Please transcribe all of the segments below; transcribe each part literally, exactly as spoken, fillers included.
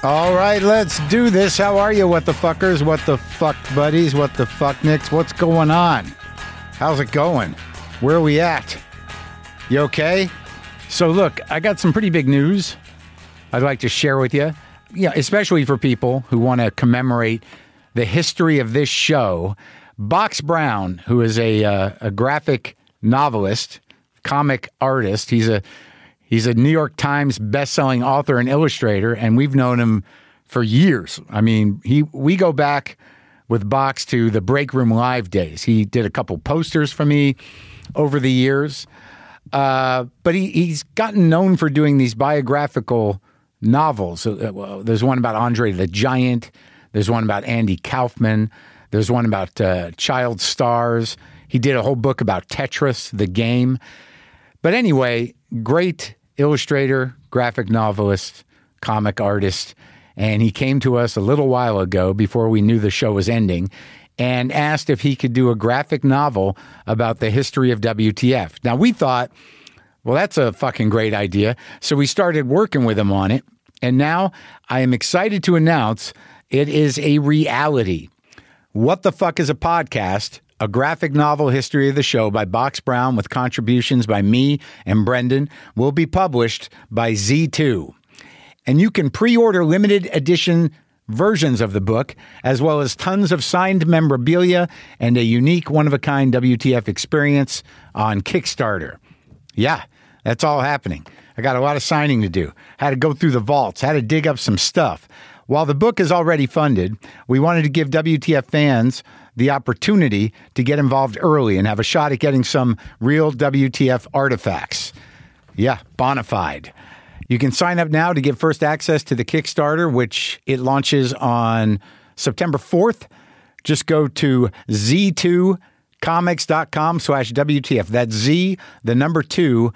All right, let's do this. How are you, what the fuckers, what the fuck buddies, what the fuck nicks? What's going on? How's it going? Where are we at? You okay? So look, I got some pretty big news I'd like to share with you. Yeah, especially for people who want to commemorate the history of this show. Box Brown, who is a uh, a graphic novelist, comic artist. He's a He's a New York Times best-selling author and illustrator, and we've known him for years. I mean, he we go back with Box to the Break Room Live days. He did a couple posters for me over the years, uh, but he, he's gotten known for doing these biographical novels. Uh, well, there's one about Andre the Giant. There's one about Andy Kaufman. There's one about uh, child stars. He did a whole book about Tetris, the game. But anyway, great illustrator, graphic novelist, comic artist, and he came to us a little while ago before we knew the show was ending and asked if he could do a graphic novel about the history of W T F. Now, we thought, well, that's a fucking great idea, so we started working with him on it, and now I am excited to announce it is a reality. What the Fuck is a Podcast? A graphic novel history of the show by Box Brown with contributions by me and Brendan will be published by Z two. And you can pre-order limited edition versions of the book, as well as tons of signed memorabilia and a unique one-of-a-kind W T F experience on Kickstarter. Yeah, that's all happening. I got a lot of signing to do. Had to go through the vaults, had to dig up some stuff. While the book is already funded, we wanted to give W T F fans the opportunity to get involved early and have a shot at getting some real W T F artifacts. Yeah, bona fide. You can sign up now to get first access to the Kickstarter, which it launches on September fourth. Just go to Z two comics.com slash WTF. That's Z, the number two,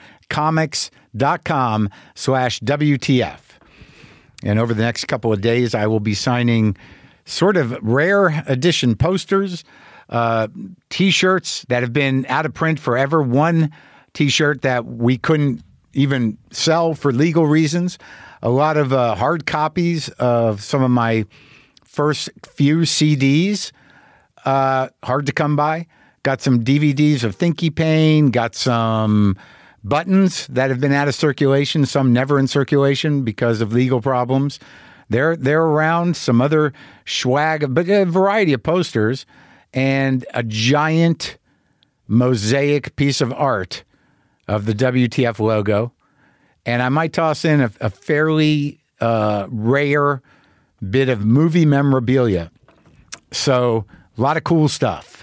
comics.com slash WTF. And over the next couple of days, I will be signing sort of rare edition posters, uh, T-shirts that have been out of print forever. One T-shirt that we couldn't even sell for legal reasons. A lot of uh, hard copies of some of my first few C Ds, uh, hard to come by. Got some D V Ds of Thinky Pain, got some buttons that have been out of circulation, some never in circulation because of legal problems. They're they're around, some other swag, but a variety of posters, and a giant mosaic piece of art of the W T F logo. And I might toss in a, a fairly uh, rare bit of movie memorabilia. So a lot of cool stuff.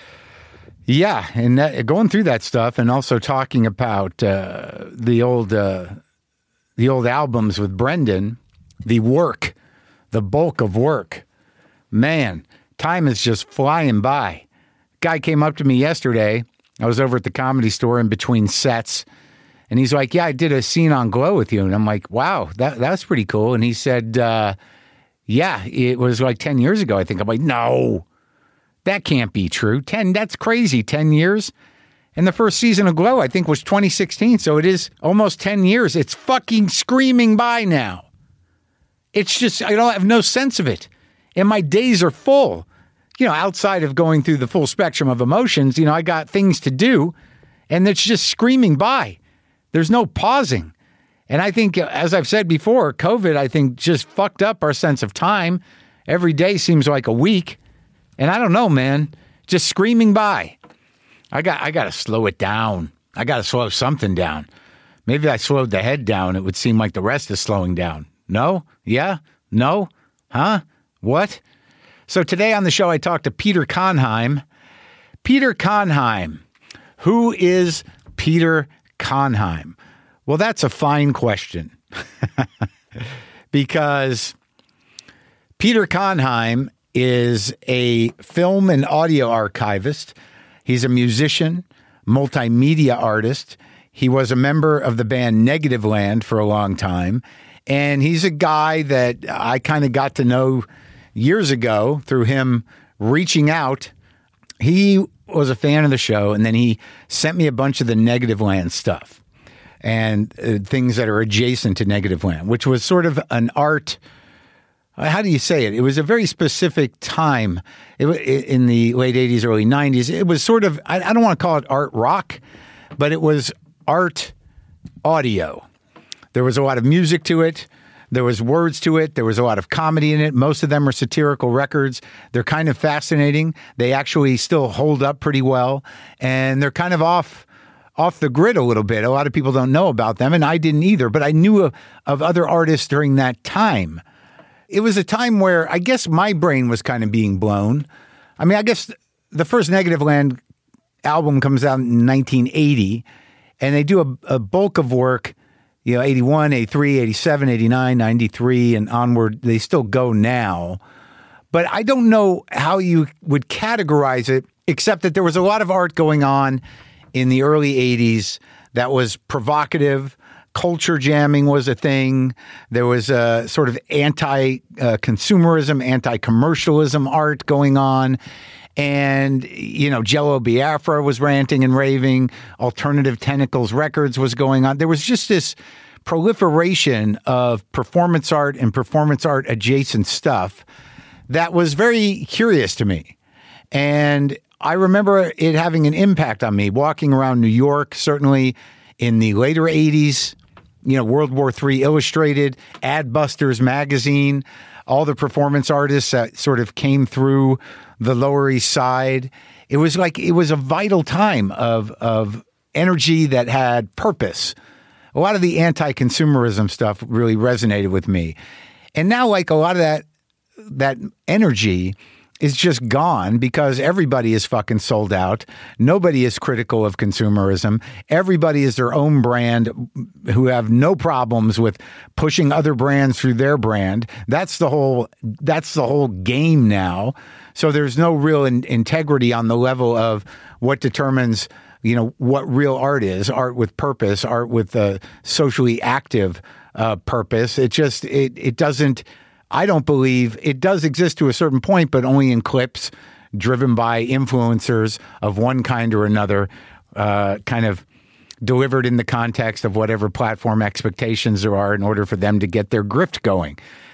Yeah, and that, going through that stuff and also talking about uh, the old uh, the old albums with Brendan, the work, the bulk of work. Man, time is just flying by. Guy came up to me yesterday. I was over at the Comedy Store in between sets, and he's like, yeah, I did a scene on Glow with you. And I'm like, wow, that that's pretty cool. And he said, uh, yeah, it was like ten years ago, I think. I'm like, no, that can't be true. ten, that's crazy, ten years. And the first season of Glow, I think, was twenty sixteen, so it is almost ten years. It's fucking screaming by now. It's just, I don't have no sense of it. And my days are full. You know, outside of going through the full spectrum of emotions, you know, I got things to do, and it's just screaming by. There's no pausing. And I think, as I've said before, COVID, I think, just fucked up our sense of time. Every day seems like a week. And I don't know, man, just screaming by. I got I got to slow it down. I got to slow something down. Maybe if I slowed the head down, it would seem like the rest is slowing down. No? Yeah? No? Huh? What? So today on the show, I talked to Peter Konheim. Peter Konheim. Who is Peter Konheim? Well, that's a fine question. Because Peter Konheim is a film and audio archivist. He's a musician, multimedia artist. He was a member of the band Negativland for a long time. And he's a guy that I kind of got to know years ago through him reaching out. He was a fan of the show, and then he sent me a bunch of the Negativland stuff and uh, things that are adjacent to Negativland, which was sort of an art how do you say it? It was a very specific time it, in the late eighties, early nineties. It was sort of, I, I don't want to call it art rock, but it was art audio. There was a lot of music to it. There was words to it. There was a lot of comedy in it. Most of them are satirical records. They're kind of fascinating. They actually still hold up pretty well. And they're kind of off off the grid a little bit. A lot of people don't know about them, and I didn't either. But I knew of, of other artists during that time. It was a time where I guess my brain was kind of being blown. I mean, I guess the first Negativland album comes out in nineteen eighty, and they do a, a bulk of work, you know, eighty-one, eighty-three, eighty-seven, eighty-nine, ninety-three, and onward. They still go now. But I don't know how you would categorize it, except that there was a lot of art going on in the early eighties that was provocative. Culture jamming was a thing. There was a sort of anti-consumerism, anti-commercialism art going on. And, you know, Jello Biafra was ranting and raving. Alternative Tentacles Records was going on. There was just this proliferation of performance art and performance art adjacent stuff that was very curious to me. And I remember it having an impact on me walking around New York, certainly in the later eighties, you know, World War Three Illustrated, Adbusters magazine, all the performance artists that sort of came through the Lower East Side. It was like, it was a vital time of, of energy that had purpose. A lot of the anti-consumerism stuff really resonated with me. And now, like, a lot of that, that energy is just gone because everybody is fucking sold out. Nobody is critical of consumerism. Everybody is their own brand who have no problems with pushing other brands through their brand. That's the whole, that's the whole game now. So there's no real in- integrity on the level of what determines, you know, what real art is, art with purpose, art with a socially active uh, purpose. It just, it it doesn't, I don't believe it does exist to a certain point, but only in clips driven by influencers of one kind or another, uh, kind of delivered in the context of whatever platform expectations there are in order for them to get their grift going.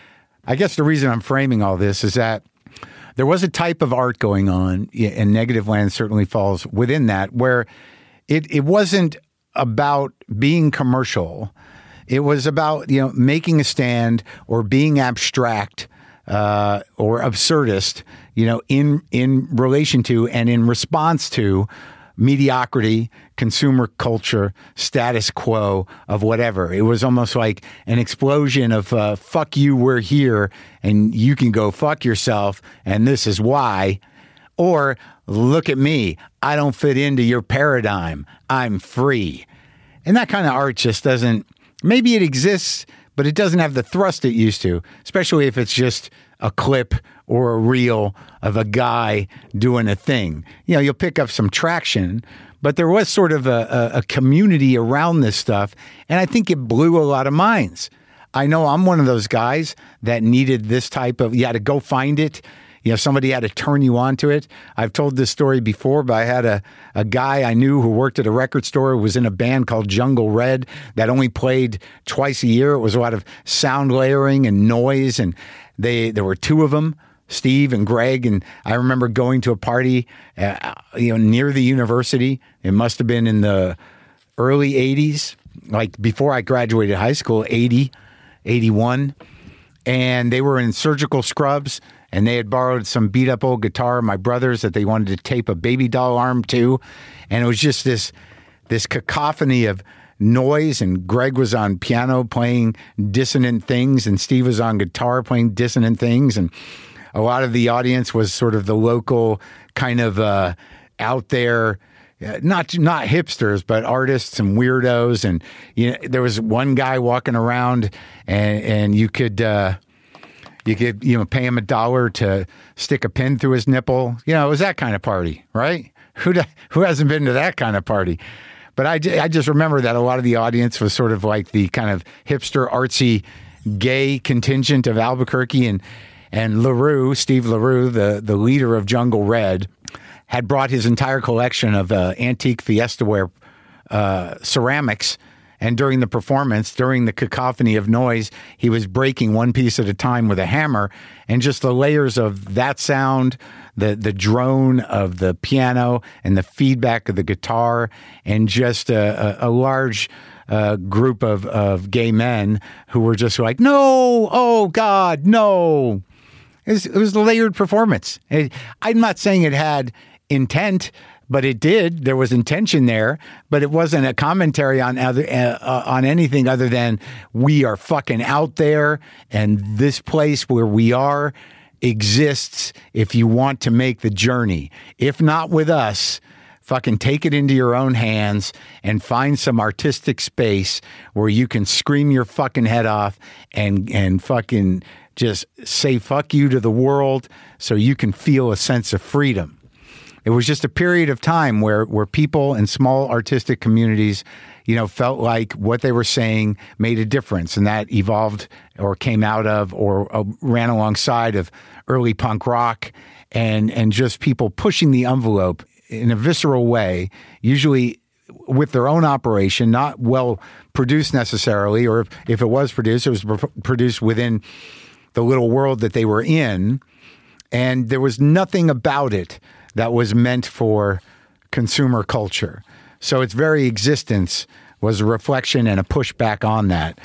I guess the reason I'm framing all this is that there was a type of art going on, and Negativland certainly falls within that, where it, it wasn't about being commercial. It was about, you know, making a stand or being abstract uh, or absurdist, you know, in in relation to and in response to mediocrity, consumer culture, status quo of whatever. It was almost like an explosion of uh, fuck you, we're here, and you can go fuck yourself, and this is why. Or look at me, I don't fit into your paradigm. I'm free. And that kind of art just doesn't, maybe it exists, but it doesn't have the thrust it used to, especially if it's just a clip or a reel of a guy doing a thing. You know, you'll pick up some traction, but there was sort of a, a, a community around this stuff, and I think it blew a lot of minds. I know I'm one of those guys that needed this type of, you had to go find it. You know, somebody had to turn you on to it. I've told this story before, but I had a, a guy I knew who worked at a record store, who was in a band called Jungle Red that only played twice a year. It was a lot of sound layering and noise, and they there were two of them, Steve and Greg, and I remember going to a party uh, you know, near the university. It must have been in the early eighties, like before I graduated high school, eighty, eighty-one, and they were in surgical scrubs. And they had borrowed some beat up old guitar of my brother's that they wanted to tape a baby doll arm to. And it was just this this cacophony of noise. And Greg was on piano playing dissonant things, and Steve was on guitar playing dissonant things. And a lot of the audience was sort of the local kind of uh, out there, uh, not not hipsters, but artists and weirdos. And you know, there was one guy walking around, and, and you could... Uh, You could, you know, pay him a dollar to stick a pin through his nipple. You know, it was that kind of party, right? Who who hasn't been to that kind of party? But I, I just remember that a lot of the audience was sort of like the kind of hipster, artsy, gay contingent of Albuquerque. And and LaRue, Steve LaRue, the, the leader of Jungle Red, had brought his entire collection of uh, antique Fiesta ware uh, ceramics And during the performance, during the cacophony of noise, he was breaking one piece at a time with a hammer. And just the layers of that sound, the the drone of the piano and the feedback of the guitar, and just a, a, a large uh, group of, of gay men who were just like, no, oh God, no. It was, it was a layered performance. It, I'm not saying it had intent, but it did. There was intention there, but it wasn't a commentary on other uh, on anything other than we are fucking out there, and this place where we are exists if you want to make the journey. If not with us, fucking take it into your own hands and find some artistic space where you can scream your fucking head off and and fucking just say fuck you to the world so you can feel a sense of freedom. It was just a period of time where, where people in small artistic communities, you know, felt like what they were saying made a difference, and that evolved or came out of or uh, ran alongside of early punk rock and, and just people pushing the envelope in a visceral way, usually with their own operation, not well produced necessarily, or if, if it was produced, it was pr- produced within the little world that they were in, and there was nothing about it that was meant for consumer culture. So its very existence was a reflection and a pushback on that.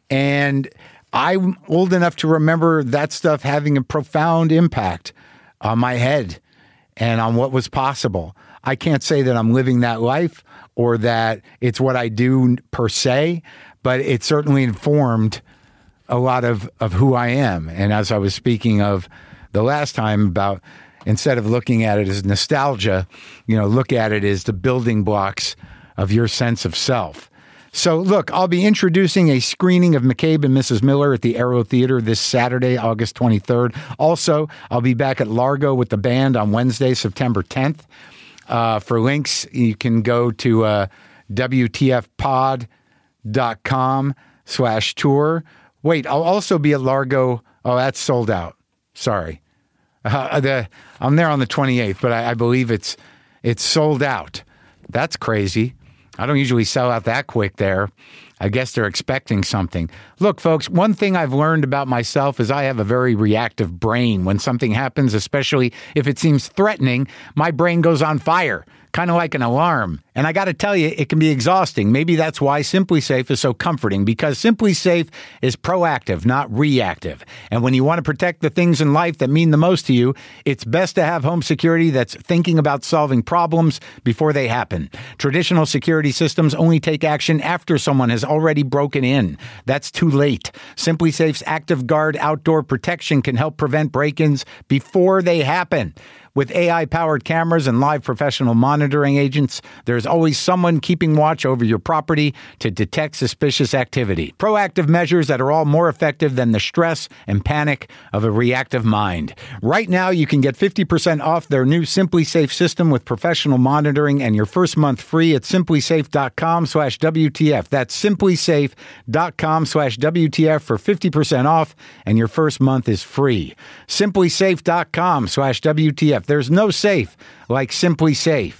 And I'm old enough to remember that stuff having a profound impact on my head and on what was possible. I can't say that I'm living that life or that it's what I do per se, but it certainly informed a lot of, of who I am. And as I was speaking of the last time about, instead of looking at it as nostalgia, you know, look at it as the building blocks of your sense of self. So look, I'll be introducing a screening of McCabe and Missus Miller at the Aero Theater this Saturday, August twenty-third. Also, I'll be back at Largo with the band on Wednesday, September tenth. Uh, for links, you can go to uh, W T F pod dot com slash tour. Wait, I'll also be at Largo. Oh, that's sold out. Sorry. Uh, the, I'm there on the twenty-eighth, but I, I believe it's it's sold out. That's crazy. I don't usually sell out that quick there. I guess they're expecting something. Look, folks, one thing I've learned about myself is I have a very reactive brain. When something happens, especially if it seems threatening, my brain goes on fire, kind of like an alarm. And I got to tell you, it can be exhausting. Maybe that's why SimpliSafe is so comforting, because SimpliSafe is proactive, not reactive. And when you want to protect the things in life that mean the most to you, it's best to have home security that's thinking about solving problems before they happen. Traditional security systems only take action after someone has already broken in. That's too late. SimpliSafe's Active Guard outdoor protection can help prevent break-ins before they happen. With A I-powered cameras and live professional monitoring agents, there's always someone keeping watch over your property to detect suspicious activity. Proactive measures that are all more effective than the stress and panic of a reactive mind. Right now, you can get fifty percent off their new SimpliSafe system with professional monitoring and your first month free at simplisafe.com slash WTF. That's simplisafe.com slash WTF for fifty percent off, and your first month is free. simplisafe.com slash WTF. There's no safe like SimpliSafe.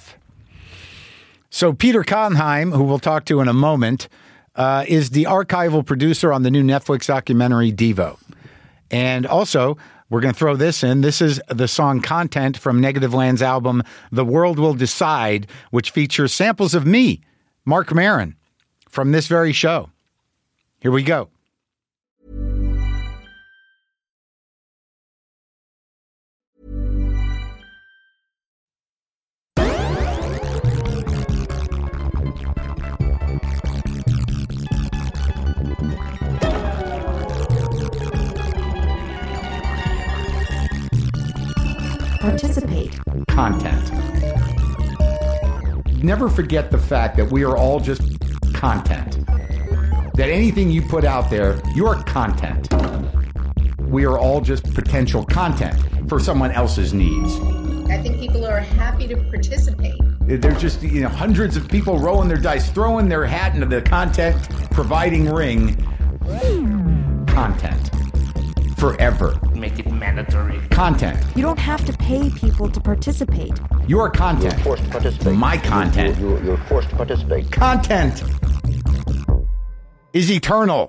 So Peter Konheim, who we'll talk to in a moment, uh, is the archival producer on the new Netflix documentary Devo. And also, we're going to throw this in. This is the song Content from Negativland's album The World Will Decide, which features samples of me, Marc Maron, from this very show. Here we go. Participate. Content. Never forget the fact that we are all just content. That anything you put out there, you're content. We are all just potential content for someone else's needs. I think people are happy to participate. There's just, you know, hundreds of people rolling their dice, throwing their hat into the content providing ring. Content. Forever. Make it mandatory. Content. You don't have to pay people to participate. Your content. You're forced to participate. My content. You, you, you're forced to participate. Content. is eternal.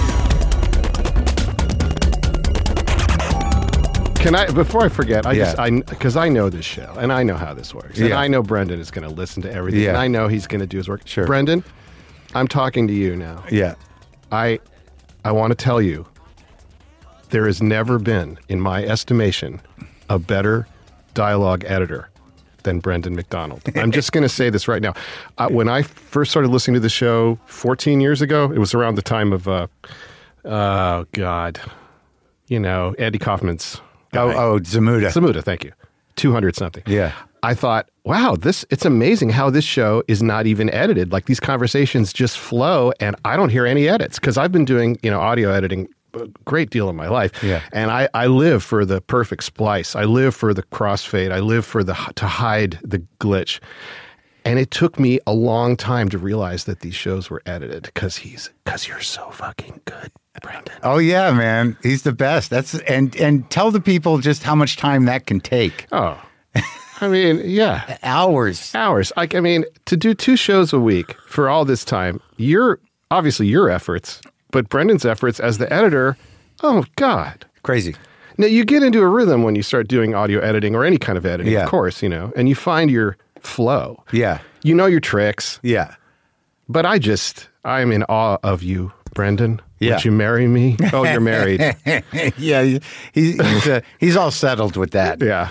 Can I, before I forget, I Yeah. just, I, because I know this show, and I know how this works, and Yeah. I know Brendan is going to listen to everything, Yeah. and I know he's going to do his work. Sure. Brendan, I'm talking to you now. Yeah. I, I want to tell you, there has never been, in my estimation, a better dialogue editor than Brendan McDonald. I'm just going to say this right now. Uh, when I first started listening to the show fourteen years ago, it was around the time of, uh, oh, God, you know, Andy Kaufman's. Oh, oh, Zamuda. Zamuda, thank you. two hundred something. Yeah. I thought, wow, this it's amazing how this show is not even edited. Like these conversations just flow and I don't hear any edits because I've been doing, you know, audio editing a great deal of my life. Yeah. And I, I live for the perfect splice. I live for the crossfade. I live for the to hide the glitch. And it took me a long time to realize that these shows were edited because he's because you're so fucking good, Brendan. Oh yeah, man. He's the best. That's and and tell the people just how much time that can take. Oh. I mean, yeah. Hours. Hours. Like, I mean, to do two shows a week for all this time, your obviously your efforts, but Brendan's efforts as the editor, oh God. Crazy. Now you get into a rhythm when you start doing audio editing or any kind of editing, Yeah. of course, you know, and you find your flow. Yeah. You know your tricks. Yeah. But I just I'm in awe of you, Brendan. Yeah. Would you marry me? Oh, you're married. Yeah. He, he's uh, he's all settled with that. Yeah.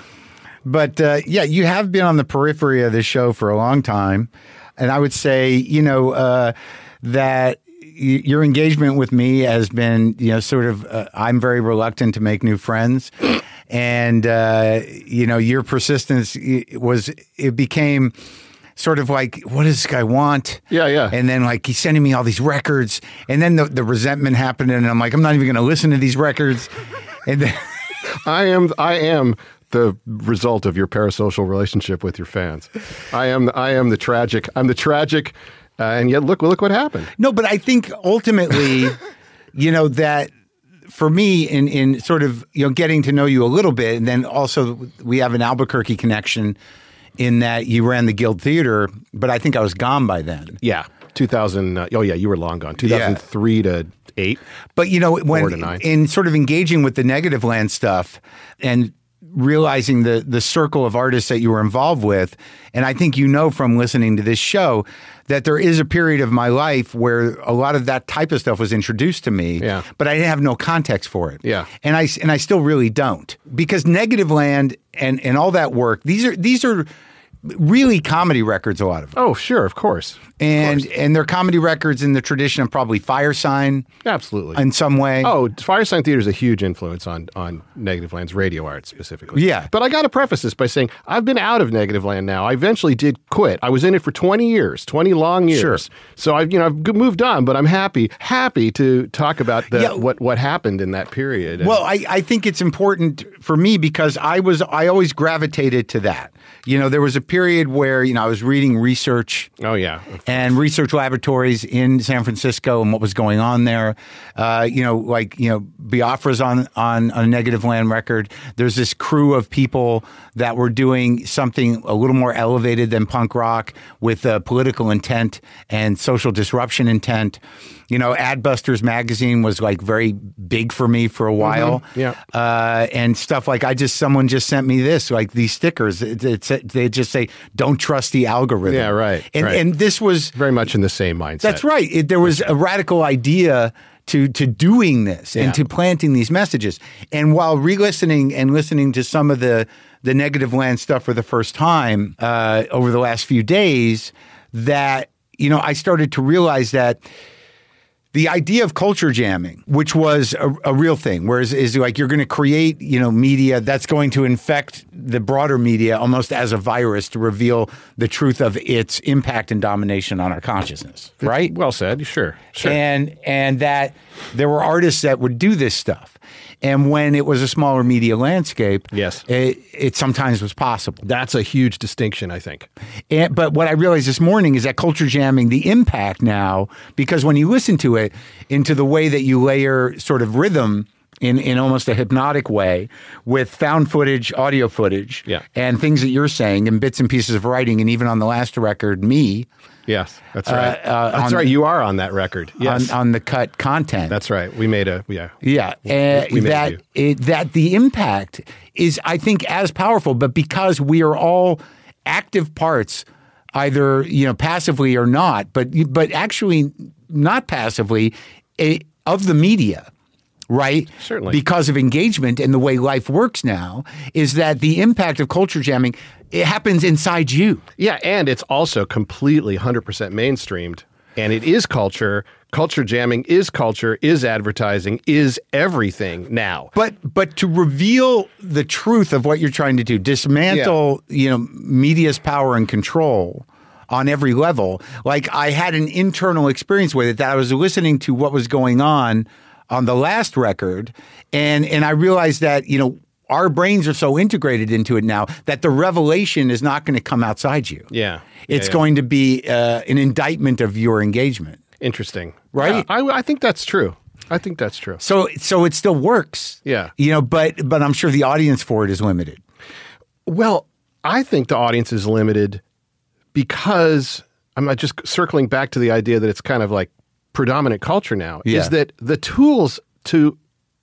But uh, yeah, you have been on the periphery of this show for a long time. And I would say, you know, uh, that y- your engagement with me has been, you know, sort of, uh, I'm very reluctant to make new friends. And, uh, you know, your persistence was, it became sort of like, what does this guy want? Yeah, yeah. And then like he's sending me all these records. And then the, the resentment happened. And I'm like, I'm not even going to listen to these records. And then I am I am the result of your parasocial relationship with your fans. I am I am the tragic. I'm the tragic, uh, and yet look look what happened. No, but I think ultimately, you know, that for me in in sort of, you know, getting to know you a little bit, and then also we have an Albuquerque connection in that you ran the Guild Theater, but I think I was gone by then. Yeah, two thousand. Uh, oh yeah, you were long gone. two thousand three to eight. But you know, when Four to nine. in sort of engaging with the Negative Land stuff and realizing the the circle of artists that you were involved with, and I think you know from listening to this show that there is a period of my life where a lot of that type of stuff was introduced to me, Yeah. but I didn't have no context for it. Yeah. And I and I still really don't, because Negative Land and and all that work, these are these are really comedy records, a lot of them. Oh sure, of course. And and they're comedy records in the tradition of probably Firesign Absolutely. in some way. Oh, Firesign Theater is a huge influence on on Negative Land's radio art specifically. Yeah. But I got to preface this by saying I've been out of Negative Land now. I eventually did quit. I was in it for twenty years, twenty long years. Sure. So I've you know I've g- moved on, but I'm happy happy to talk about the, Yeah. what what happened in that period. And- Well, I, I think it's important for me because I was I always gravitated to that. You know, there was a period where, you know, I was reading research oh yeah. and research laboratories in San Francisco and what was going on there. Uh, you know, like, you know, Biafra's on, on a Negative Land record. There's this crew of people that were doing something a little more elevated than punk rock with uh, political intent and social disruption intent. You know, Adbusters magazine was like very big for me for a while. Yeah. Uh, and stuff like I just, someone just sent me this, like these stickers. It, it's, they just say, don't trust the algorithm. Yeah, right, And, right. and this was, Very much in the same mindset. that's right. It, there was a radical idea to to doing this Yeah. and to planting these messages. And while re-listening and listening to some of the the Negative Land stuff for the first time uh, over the last few days, that, you know, I started to realize that the idea of culture jamming, which was a, a real thing, whereas is like you're going to create, you know, media that's going to infect the broader media almost as a virus to reveal the truth of its impact and domination on our consciousness, right? Well said. Sure. Sure. And and that there were artists that would do this stuff. And when it was a smaller media landscape, Yes. it, it sometimes was possible. That's a huge distinction, I think. And, but what I realized this morning is that culture jamming, the impact now, because when you listen to it into the way that you layer sort of rhythm in, in almost a hypnotic way with found footage, audio footage, Yeah. and things that you're saying and bits and pieces of writing. And even on the last record, me, Yes, that's right. Uh, uh, that's on- right. You are on that record. Yes, on, on the cut content. that's right. We made a yeah. Yeah, uh, we made that you. it, that the impact is, I think, as powerful, but because we are all active parts, either you know passively or not, but but actually not passively, eh, of the media. Right? Certainly. Because of engagement and the way life works now, is that the impact of culture jamming, it happens inside you. Yeah, and it's also completely one hundred percent mainstreamed, and it is culture. Culture jamming is culture, is advertising, is everything now. But but to reveal the truth of what you're trying to do, dismantle you know media's power and control on every level. Like I had an internal experience with it that I was listening to what was going on on the last record, and and I realized that you know our brains are so integrated into it now that the revelation is not going to come outside you. Yeah, It's yeah, yeah. going to be uh, an indictment of your engagement. Interesting, Right? Yeah, I, I think that's true. I think that's true. So so it still works. Yeah. You know, but but I'm sure the audience for it is limited. Well, I think the audience is limited because I'm not just circling back to the idea that it's kind of like predominant culture now. Yeah. Is that the tools to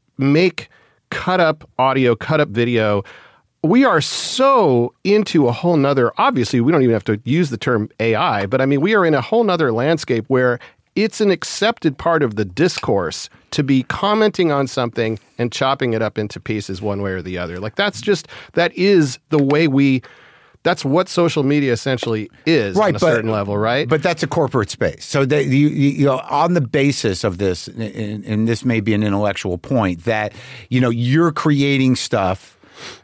make cut up audio, cut up video, we are so into a whole nother, obviously we don't even have to use the term A I, but I mean, we are in a whole nother landscape where it's an accepted part of the discourse to be commenting on something and chopping it up into pieces one way or the other. Like that's just, that is the way we, that's what social media essentially is on a but, certain level, right? But that's a corporate space. So that you, you, you know, on the basis of this, and, and this may be an intellectual point, that you know you're creating stuff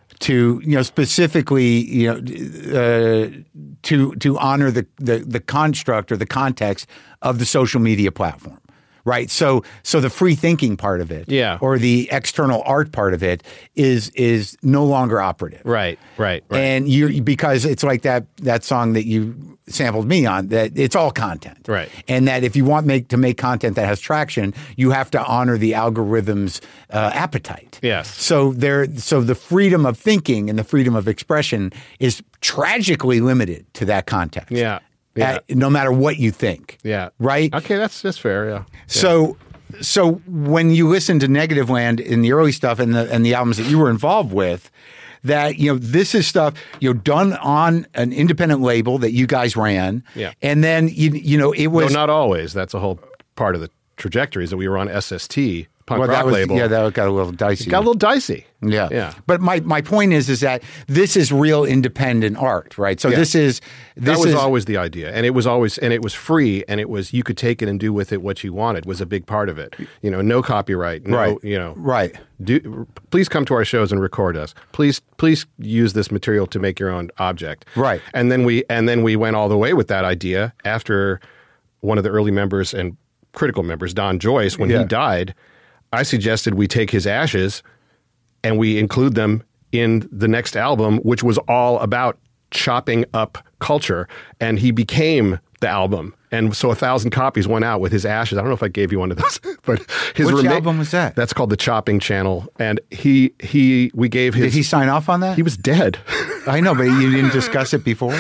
to you know specifically you know uh, to to honor the, the the construct or the context of the social media platform. Right. So so the free thinking part of it, Yeah. or the external art part of it is is no longer operative. right, right, right. And you because it's like that that song that you sampled me on, that it's all content. Right. And that if you want make to make content that has traction, you have to honor the algorithm's uh, appetite. Yes. So there so the freedom of thinking and the freedom of expression is tragically limited to that context. Yeah. Yeah. Uh, no matter what you think. yeah. Right? Okay, that's that's fair, yeah. So, so when you listen to Negative Land in the early stuff and the and the albums that you were involved with, that you know this is stuff you know done on an independent label that you guys ran, Yeah. and then you you know it No, was not always. That's a whole part of the trajectory is that we were on S S T, punk well, rock that was label. yeah that got a little dicey. It got a little dicey. Yeah. Yeah. But my, my point is is that this is real independent art, right? So Yeah. this is this That was is always the idea, and it was always, and it was free, and it was you could take it and do with it what you wanted. Was a big part of it. You know, no copyright, no, right. you know, right. Do, please come to our shows and record us. Please, please use this material to make your own object. Right. And then we, and then we went all the way with that idea after one of the early members and critical members, Don Joyce, when Yeah. he died. I suggested we take his ashes and we include them in the next album, which was all about chopping up culture. And he became the album. And so a thousand copies went out with his ashes. I don't know if I gave you one of those, but his Which rema- album was that? That's called The Chopping Channel. And he, he, we gave his, Did he sign off on that? he was dead. I know, but you didn't discuss it before?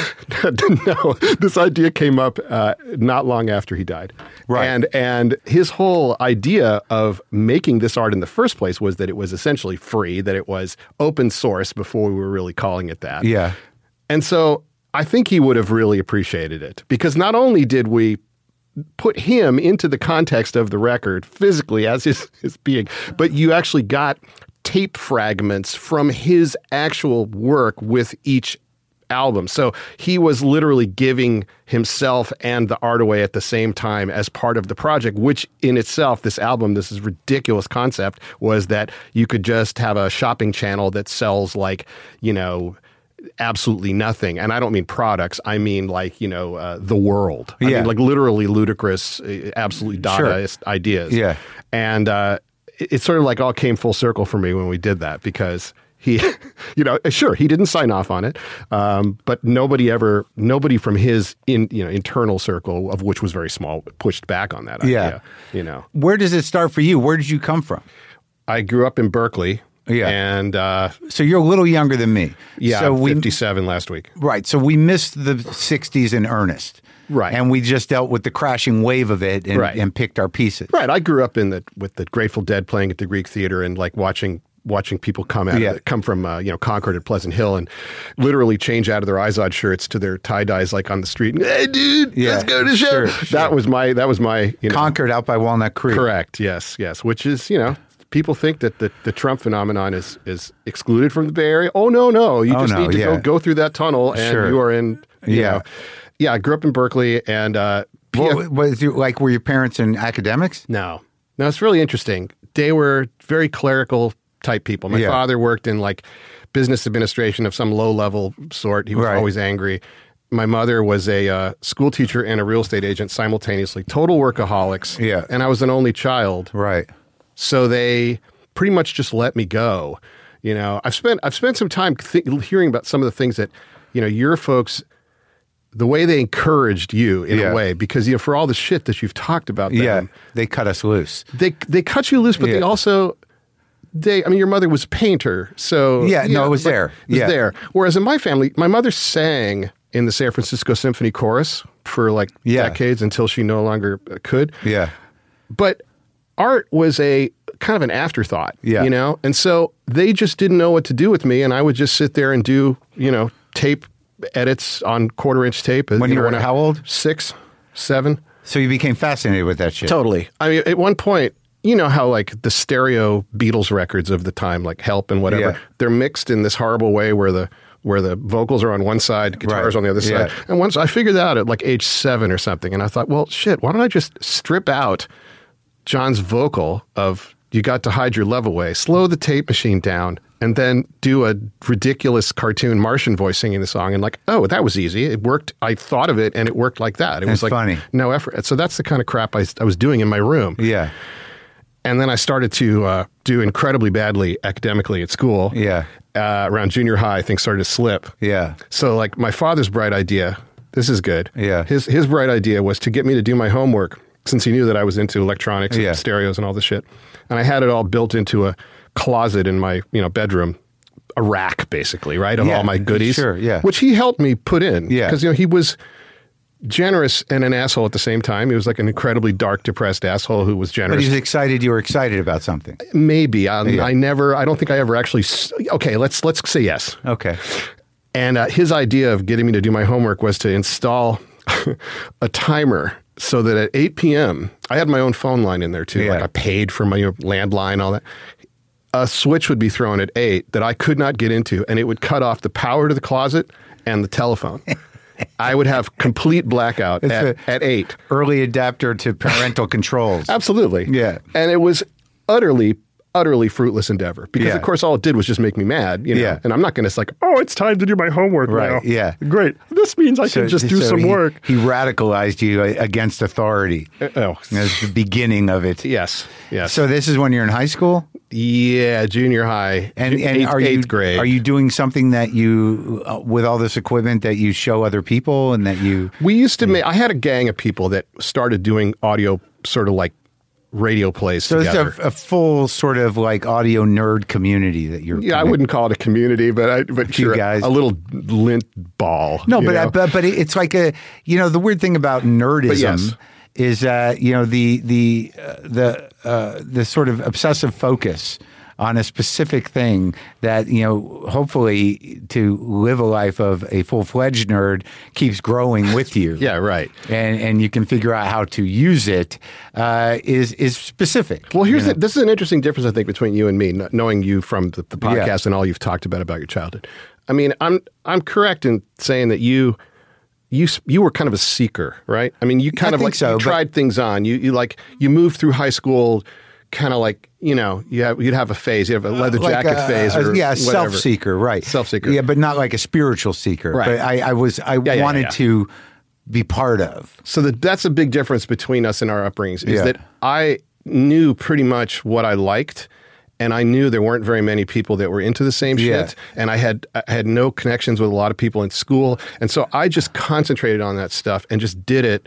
No, this idea came up uh, not long after he died. Right. And and his whole idea of making this art in the first place was that it was essentially free, that it was open source before we were really calling it that. Yeah. And so I think he would have really appreciated it because not only did we put him into the context of the record physically as his, his being, but you actually got tape fragments from his actual work with each album. So he was literally giving himself and the art away at the same time as part of the project, which in itself, this album, this is ridiculous concept, was that you could just have a shopping channel that sells like, you know, absolutely nothing. And I don't mean products. I mean like, you know, uh, the world. I Yeah. mean like literally ludicrous, uh, absolutely Dadaist ideas. Yeah. And uh, it, it sort of like all came full circle for me when we did that because he, you know, sure, he didn't sign off on it, um, but nobody ever, nobody from his in, you know, internal circle, of which was very small, pushed back on that Yeah. idea, you know. Where does it start for you? Where did you come from? I grew up in Berkeley. Yeah. And uh, So you're a little younger than me. yeah, so I'm we, fifty-seven last week. Right. So we missed the sixties in earnest. Right. And we just dealt with the crashing wave of it and, Right. and picked our pieces. Right. I grew up in the with the Grateful Dead playing at the Greek Theater and like watching watching people come out Yeah. of it, come from uh, you know Concord at Pleasant Hill and literally change out of their Izod shirts to their tie dyes like on the street. Hey, dude, Yeah, let's go to the show. sure, That sure. was my that was my you know Concord out by Walnut Creek. correct. Yes, yes. Which is you know. People think that the, the Trump phenomenon is is excluded from the Bay Area. Oh no, no! You Oh, just no, need to yeah. go go through that tunnel, and Sure. you are in. You Yeah. know, yeah. I grew up in Berkeley, and uh, P F What, was you, like, were your parents in academics? no, no, it's really interesting. They were very clerical type people. My Yeah. father worked in like business administration of some low level sort. He was Right. always angry. My mother was a uh, school teacher and a real estate agent simultaneously. Total workaholics. Yeah. and I was an only child. Right. So they pretty much just let me go. You know, I've spent I've spent some time th- hearing about some of the things that, you know, your folks, the way they encouraged you in Yeah. a way, because you know, for all the shit that you've talked about them, Yeah. They cut us loose. they they cut you loose, but they Yeah. also they I mean your mother was a painter, so Yeah, you no, know, it was but there. It was Yeah. there. Whereas in my family, my mother sang in the San Francisco Symphony Chorus for like Yeah. decades until she no longer could. Yeah. But art was a kind of an afterthought, Yeah. you know? And so they just didn't know what to do with me. And I would just sit there and do, you know, tape edits on quarter inch tape. When you know, were I- how old? Six, seven. So you became fascinated with that shit. Totally. I mean, at one point, you know how like the stereo Beatles records of the time, like Help and whatever, Yeah. they're mixed in this horrible way where the where the vocals are on one side, guitars Right. on the other Yeah. side. And once I figured that out at like age seven or something, and I thought, well, shit, why don't I just strip out John's vocal of "You Got to Hide Your Love Away," slow the tape machine down, and then do a ridiculous cartoon Martian voice singing the song. And like, oh, that was easy. It worked. I thought of it, and it worked like that. It That's was like funny. no effort. So that's the kind of crap I, I was doing in my room. Yeah. And then I started to uh, do incredibly badly academically at school. Yeah. Uh, around junior high, things started to slip. Yeah. So like my father's bright idea, this is good. Yeah. His his bright idea was to get me to do my homework since he knew that I was into electronics Yeah. and stereos and all this shit. And I had it all built into a closet in my, you know, bedroom, a rack basically, right, of Yeah, all my goodies. sure, yeah. Which he helped me put in. Yeah. Because, you know, he was generous and an asshole at the same time. He was like an incredibly dark, depressed asshole who was But generous. he's excited you were excited about something. Maybe. I, Yeah. I never, I don't think I ever actually, s- okay, let's, let's say yes. Okay. And uh, his idea of getting me to do my homework was to install a timer so that at eight p.m., I had my own phone line in there too. Yeah. Like I paid for my landline, all that. A switch would be thrown at eight that I could not get into, and it would cut off the power to the closet and the telephone. I would have complete blackout It's at, a- at eight. Early adapter to parental controls. Absolutely. Yeah. And it was utterly, utterly fruitless endeavor because, Yeah. of course, all it did was just make me mad. You know? Yeah. And I'm not going to like, oh, it's time to do my homework Right, now. yeah. Great. This means I can just do so some he, work. He radicalized you against authority. Uh, oh, That's the beginning of it. yes. Yes. So this is when you're in high school? yeah, junior high. And, ju- and eighth, are you eighth grade. are you doing something that you uh, with all this equipment that you show other people and that you We used to make, I had a gang of people that started doing audio sort of like radio plays so together. it's a, a full sort of like audio nerd community that you're yeah, I connect- wouldn't call it a community, but I, but few sure, guys. a little lint ball. No, you but, know? but but it's like a you know the weird thing about nerdism yes. is that you know the the uh, the uh, the sort of obsessive focus on a specific thing that you know hopefully to live a life of a full-fledged nerd keeps growing with you. yeah, right. And and you can figure out how to use it uh, is is specific. Well, here's you know? the, this is an interesting difference, I think, between you and me, kn- knowing you from the, the podcast Yeah. and all you've talked about about your childhood. I mean, I'm I'm correct in saying that you you s- you were kind of a seeker, right? I mean, you kind I of think like so, you but- tried things on. You you like you moved through high school, kind of like you know you have, you'd have a phase, you have a leather Like jacket a- phase, a- or yeah, whatever. self-seeker, right? Self-seeker. Yeah, but not like a spiritual seeker. Right. But I, I was I yeah, wanted yeah. to be part of. So that that's a big difference between us and our upbringings is Yeah. that I knew pretty much what I liked, and I knew there weren't very many people that were into the same Yeah. shit, and I had I had no connections with a lot of people in school, and so I just concentrated on that stuff and just did it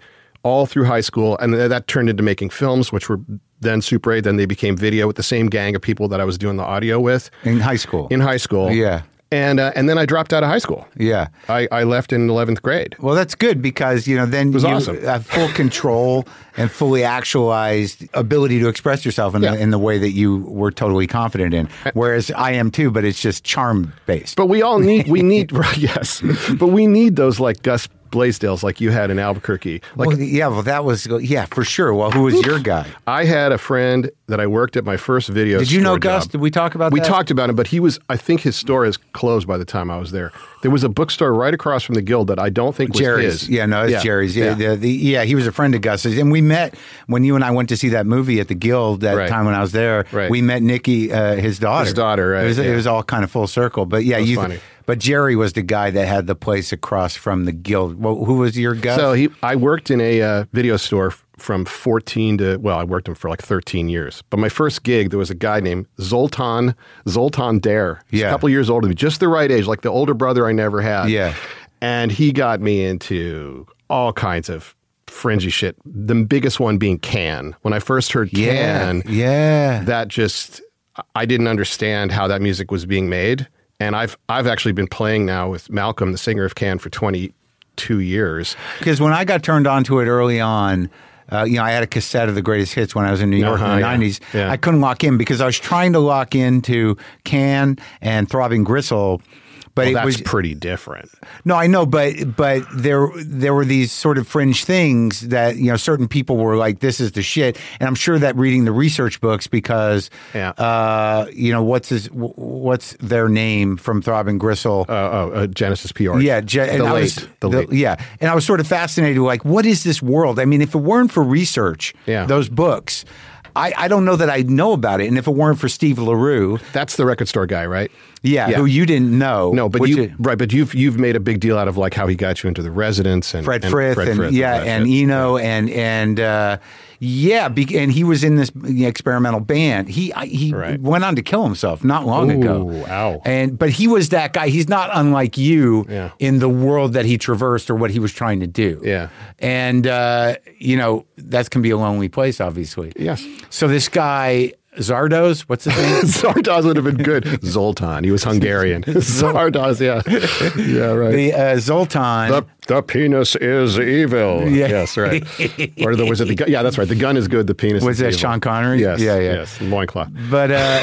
all through high school, and th- that turned into making films, which were then Super eight. Then they became video with the same gang of people that I was doing the audio with In high school. in high school. Yeah. And uh, and then I dropped out of high school. Yeah. I, I left in eleventh grade. Well, that's good because, you know, then was you awesome. have full control and fully actualized ability to express yourself in, Yeah. the, in the way that you were totally confident in. Whereas I am too, but it's just charm based. But we all need, we need, right, yes, but we need those like Gus Blaisdells like you had in Albuquerque. Like well, yeah, well, that was, yeah, for sure. Well, who was your guy? I had a friend that I worked at my first video Did you know store Gus? job. Did we talk about We that? talked about him, but he was, I think his store is closed by the time I was there. There was a bookstore right across from the Guild that I don't think was Jerry's. his. Yeah, no, it's Yeah. Jerry's. Yeah, Yeah. The, the, yeah, he was a friend of Gus's. And we met when you and I went to see that movie at the Guild that Right. time when I was there. Right. We met Nikki, uh, his daughter. His daughter, right, It was, yeah. it was all kind of full circle. But yeah, was you. funny. But Jerry was the guy that had the place across from the Guild. Well, who was your Gus? So he, I worked in a uh, video store f- from fourteen to, well, I worked him for like thirteen years. But my first gig, there was a guy named Zoltan, Zoltan Dare. He's Yeah. a couple years older than me, just the right age, like the older brother I never had. Yeah. And he got me into all kinds of fringy shit. The biggest one being Can. When I first heard yeah, Can, yeah. that just, I didn't understand how that music was being made. And I've I've actually been playing now with Malcolm, the singer of Can, for twenty-two years. Because when I got turned on to it early on, uh, you know, I had a cassette of the greatest hits when I was in New York Uh-huh, in the yeah. nineties. Yeah. I couldn't lock in because I was trying to lock into Can and Throbbing Gristle. But Well, it that's was pretty different. no, I know, but but there there were these sort of fringe things that you know certain people were like, "This is the shit," and I'm sure that reading the research books because, Yeah. uh, you know, what's his what's their name from Throbbing Gristle? Uh, oh, uh, Genesis P R. Yeah, Je- and the I late, was, the late. yeah, and I was sort of fascinated, like, what is this world? I mean, if it weren't for research, Yeah. those books, I, I don't know that I'd know about it. And if it weren't for Steve LaRue, That's the record store guy, right? yeah, Yeah. who you didn't know, No, but which you is right, but you've you've made a big deal out of like how he got you into the Residents and Fred and Frith Fred and Frith yeah, that and shit. Eno and and uh, yeah, be, and he was in this experimental band. He I- he Right. went on to kill himself not long Ooh, ago. ow. And but he was that guy. He's not unlike you Yeah. in the world that he traversed or what he was trying to do. Yeah. and uh, you know that can be a lonely place, obviously. Yes. So this guy Zardoz, what's his name? Zardoz would have been good. Zoltan, he was Hungarian. Zardoz, yeah, yeah, right. the uh, Zoltan. The, the penis is evil. Yeah. Yes, right. Or the, was it the gun? Yeah, that's right. The gun is good. The penis Was is that evil. Sean Connery? Yes. Yeah, yeah. Yes. Loincloth. But uh,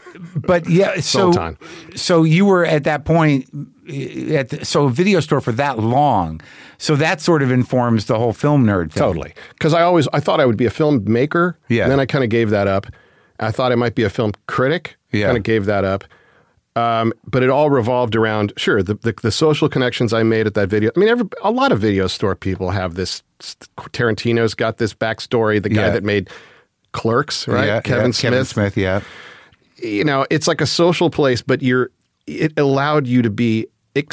but yeah, so Sultan. so you were at that point at the, so a video store for that long. So that sort of informs the whole film nerd thing. Totally. Because I always I thought I would be a filmmaker. Yeah. And then I kind of gave that up. I thought I might be a film critic. Yeah. Kind of gave that up. Um, but it all revolved around, sure, the, the the social connections I made at that video. I mean, every, a lot of video store people have this. Tarantino's got this backstory. The guy Yeah. that made Clerks, right? Yeah, Kevin yeah, Smith. Kevin Smith, yeah. You know, it's like a social place, but you're. It allowed you to be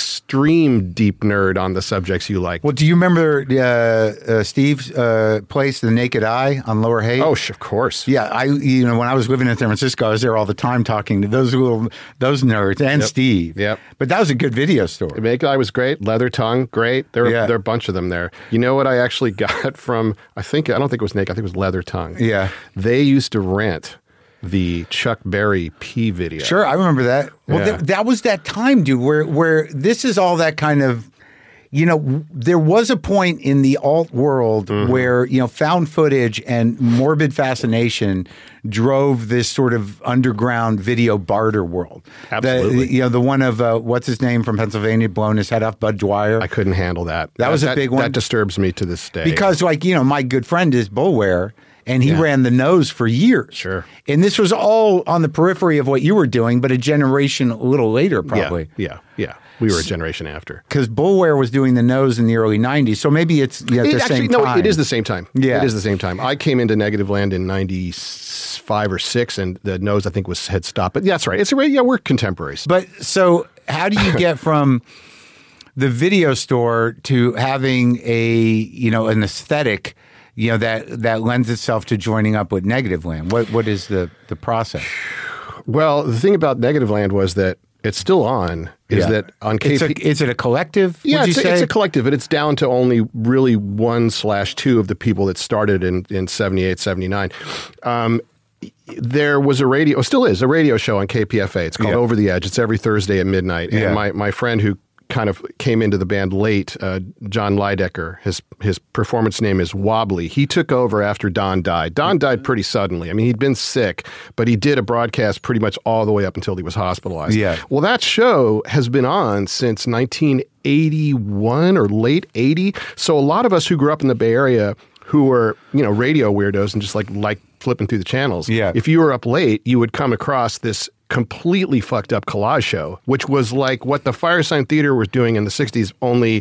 extreme deep nerd on the subjects you like. Well, do you remember uh, uh, Steve's uh, place, The Naked Eye on Lower Haight? Oh, sh- of course. Yeah, I you know when I was living in San Francisco, I was there all the time talking to those little those nerds and Yep. Steve. Yep. But that was a good video store. The Make Eye was great. Leather Tongue, great. There were, Yeah. there are a bunch of them there. You know what I actually got from, I think, I don't think it was Naked, I think it was Leather Tongue. Yeah. They used to rent the Chuck Berry P video. Sure, I remember that. Well, Yeah. th- that was that time, dude, where where this is all that kind of, you know, w- there was a point in the alt world Mm-hmm. where, you know, found footage and morbid fascination drove this sort of underground video barter world. Absolutely. The, you know, the one of, uh, what's his name from Pennsylvania, blown his head off, Bud Dwyer. I couldn't handle that. That was a big one. That disturbs me to this day. Because, like, you know, my good friend is Bullware, and he Yeah. ran the nose for years. Sure. And this was all on the periphery of what you were doing, but a generation a little later, probably. Yeah, yeah, yeah. We were a generation after. Because Bullware was doing the nose in the early nineties, so maybe it's yeah, at It the actually, same no, time. it is the same time. Yeah. It is the same time. I came into Negative Land in ninety-five or six, and the nose, I think, was had stopped. But yeah, that's right. It's a, yeah, we're contemporaries. But so how do you get from the video store to having a, you know, an aesthetic, you know, that, that lends itself to joining up with Negative Land? What What is the, the process? Well, the thing about Negative Land was that it's still on. Is Yeah. that on K P? It's a, is it a collective? Yeah, would it's you a, say? it's a collective, and it's down to only really one slash two of the people that started in, in seventy-eight, seventy-nine. Um, there was a radio, still is, a radio show on K P F A. It's called Yeah. Over the Edge. It's every Thursday at midnight. And Yeah. my, my friend who kind of came into the band late, uh, John Leidecker, his his performance name is Wobbly. He took over after Don died. Don died pretty suddenly. I mean, he'd been sick, but he did a broadcast pretty much all the way up until he was hospitalized. Yeah. Well, that show has been on since nineteen eighty-one or late eighty. So a lot of us who grew up in the Bay Area who were, you know, radio weirdos and just like like flipping through the channels. Yeah. If you were up late, you would come across this completely fucked up collage show, which was like what the Firesign Theater was doing in the sixties, only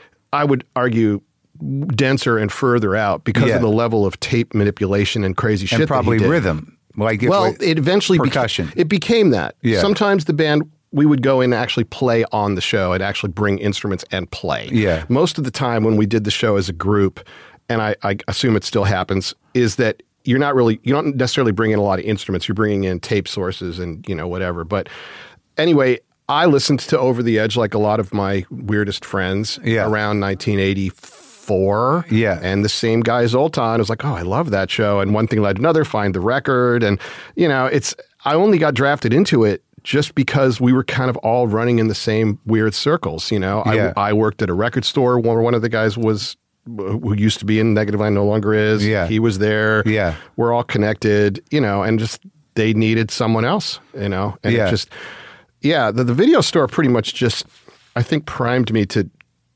I would argue denser and further out because Yeah. of the level of tape manipulation and crazy shit and probably that he did. rhythm. Like it Well, was- it eventually percussion. Beca- it became that. Yeah. Sometimes the band we would go in and actually play on the show and actually bring instruments and play. Yeah. Most of the time when we did the show as a group, and I, I assume it still happens, is that you're not really, you don't necessarily bring in a lot of instruments. You're bringing in tape sources and, you know, whatever. But anyway, I listened to Over the Edge like a lot of my weirdest friends Yeah. around nineteen eighty-four. Yeah. And the same guy, Zoltan, was like, oh, I love that show. And one thing led to another, find the record. And, you know, it's, I only got drafted into it just because we were kind of all running in the same weird circles. You know, Yeah. I, I worked at a record store where one of the guys was, who used to be in Negativland, no longer is. Yeah. He was there. Yeah. We're all connected, you know, and just they needed someone else, you know, and Yeah. it just, yeah, the, the video store pretty much just, I think, primed me to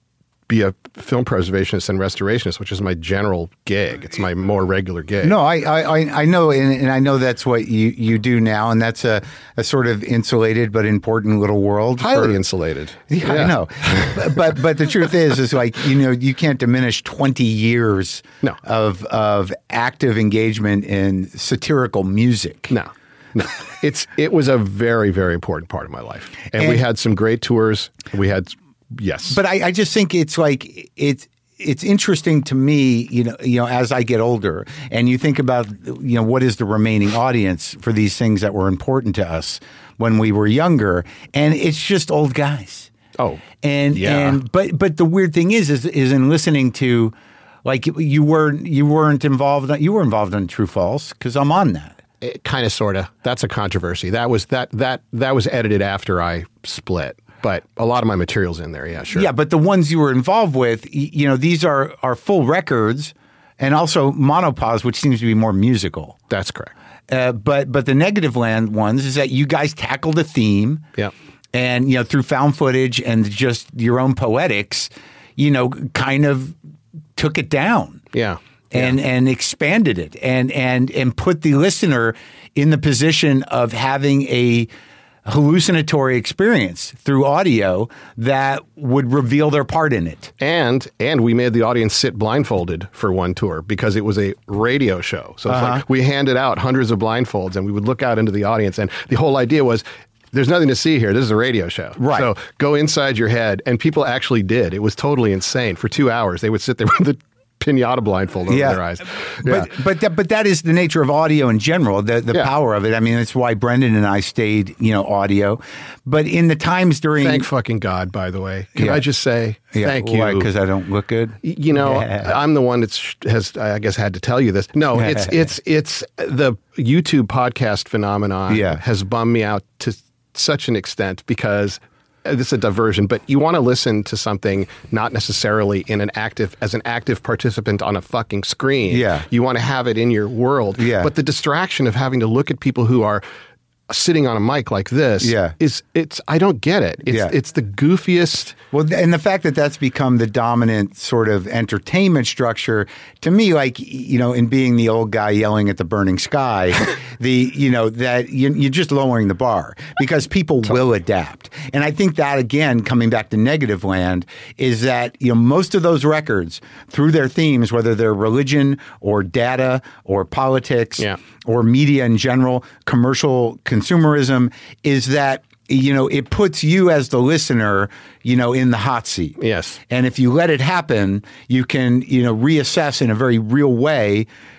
be a film preservationist and restorationist, which is my general gig. It's my more regular gig. No, I I, I know, and, and I know that's what you, you do now, and that's a, a sort of insulated but important little world. Highly for- insulated. Yeah, I know, but, but but the truth is, is like you know you can't diminish twenty years No. of of active engagement in satirical music. No, no. It's it was a very, very important part of my life, and, we And- had some great tours. We had, yes, But I, I just think it's like it's it's interesting to me, you know, you know, as I get older, and you think about, you know, what is the remaining audience for these things that were important to us when we were younger, and it's just old guys. Oh, and yeah. and but but the weird thing is, is is in listening to, like you were you weren't involved, you were involved in True False because I'm on that. kind of, sort of. That's a controversy. That was that that that was edited after I split. But a lot of my material's in there, yeah, sure. Yeah, but the ones you were involved with, y- you know, these are, are full records, and also Monopause, which seems to be more musical. That's correct. Uh, but but the Negativland ones is that you guys tackled a theme, Yeah. and you know through found footage and just your own poetics, you know, kind of took it down. Yeah. And yeah. and expanded it and and and put the listener in the position of having a hallucinatory experience through audio that would reveal their part in it. And and we made the audience sit blindfolded for one tour because it was a radio show. So it's Uh-huh. like we handed out hundreds of blindfolds and we would look out into the audience. And the whole idea was, there's nothing to see here. This is a radio show. Right. So go inside your head. And people actually did. It was totally insane. For two hours, they would sit there with the pinata blindfold over Yeah. their eyes. But but that, but that is the nature of audio in general, the the Yeah. power of it. I mean, that's why Brendan and I stayed, you know, audio. But in the times during Thank fucking God, by the way. Can Yeah. I just say yeah, thank why? you? Because I don't look good. You know, Yeah. I'm the one that's has I guess had to tell you this. No, it's it's it's the YouTube podcast phenomenon Yeah. has bummed me out to such an extent because uh, this is a diversion, but you want to listen to something not necessarily in an active as an active participant on a fucking screen. Yeah. You want to have it in your world. Yeah. But the distraction of having to look at people who are sitting on a mic like this Yeah. is it's I don't get it. It's Yeah. it's the goofiest. Well, th- and the fact that that's become the dominant sort of entertainment structure, to me, like, y- you know, in being the old guy yelling at the burning sky, the, you know, that you, you're just lowering the bar because people will adapt. And I think that, again, coming back to Negativland, is that, you know, most of those records, through their themes, whether they're religion or data or politics Yeah. or media in general, commercial consumerism, is that, you know, it puts you as the listener, you know, in the hot seat. Yes. And if you let it happen, you can, you know, reassess in a very real way,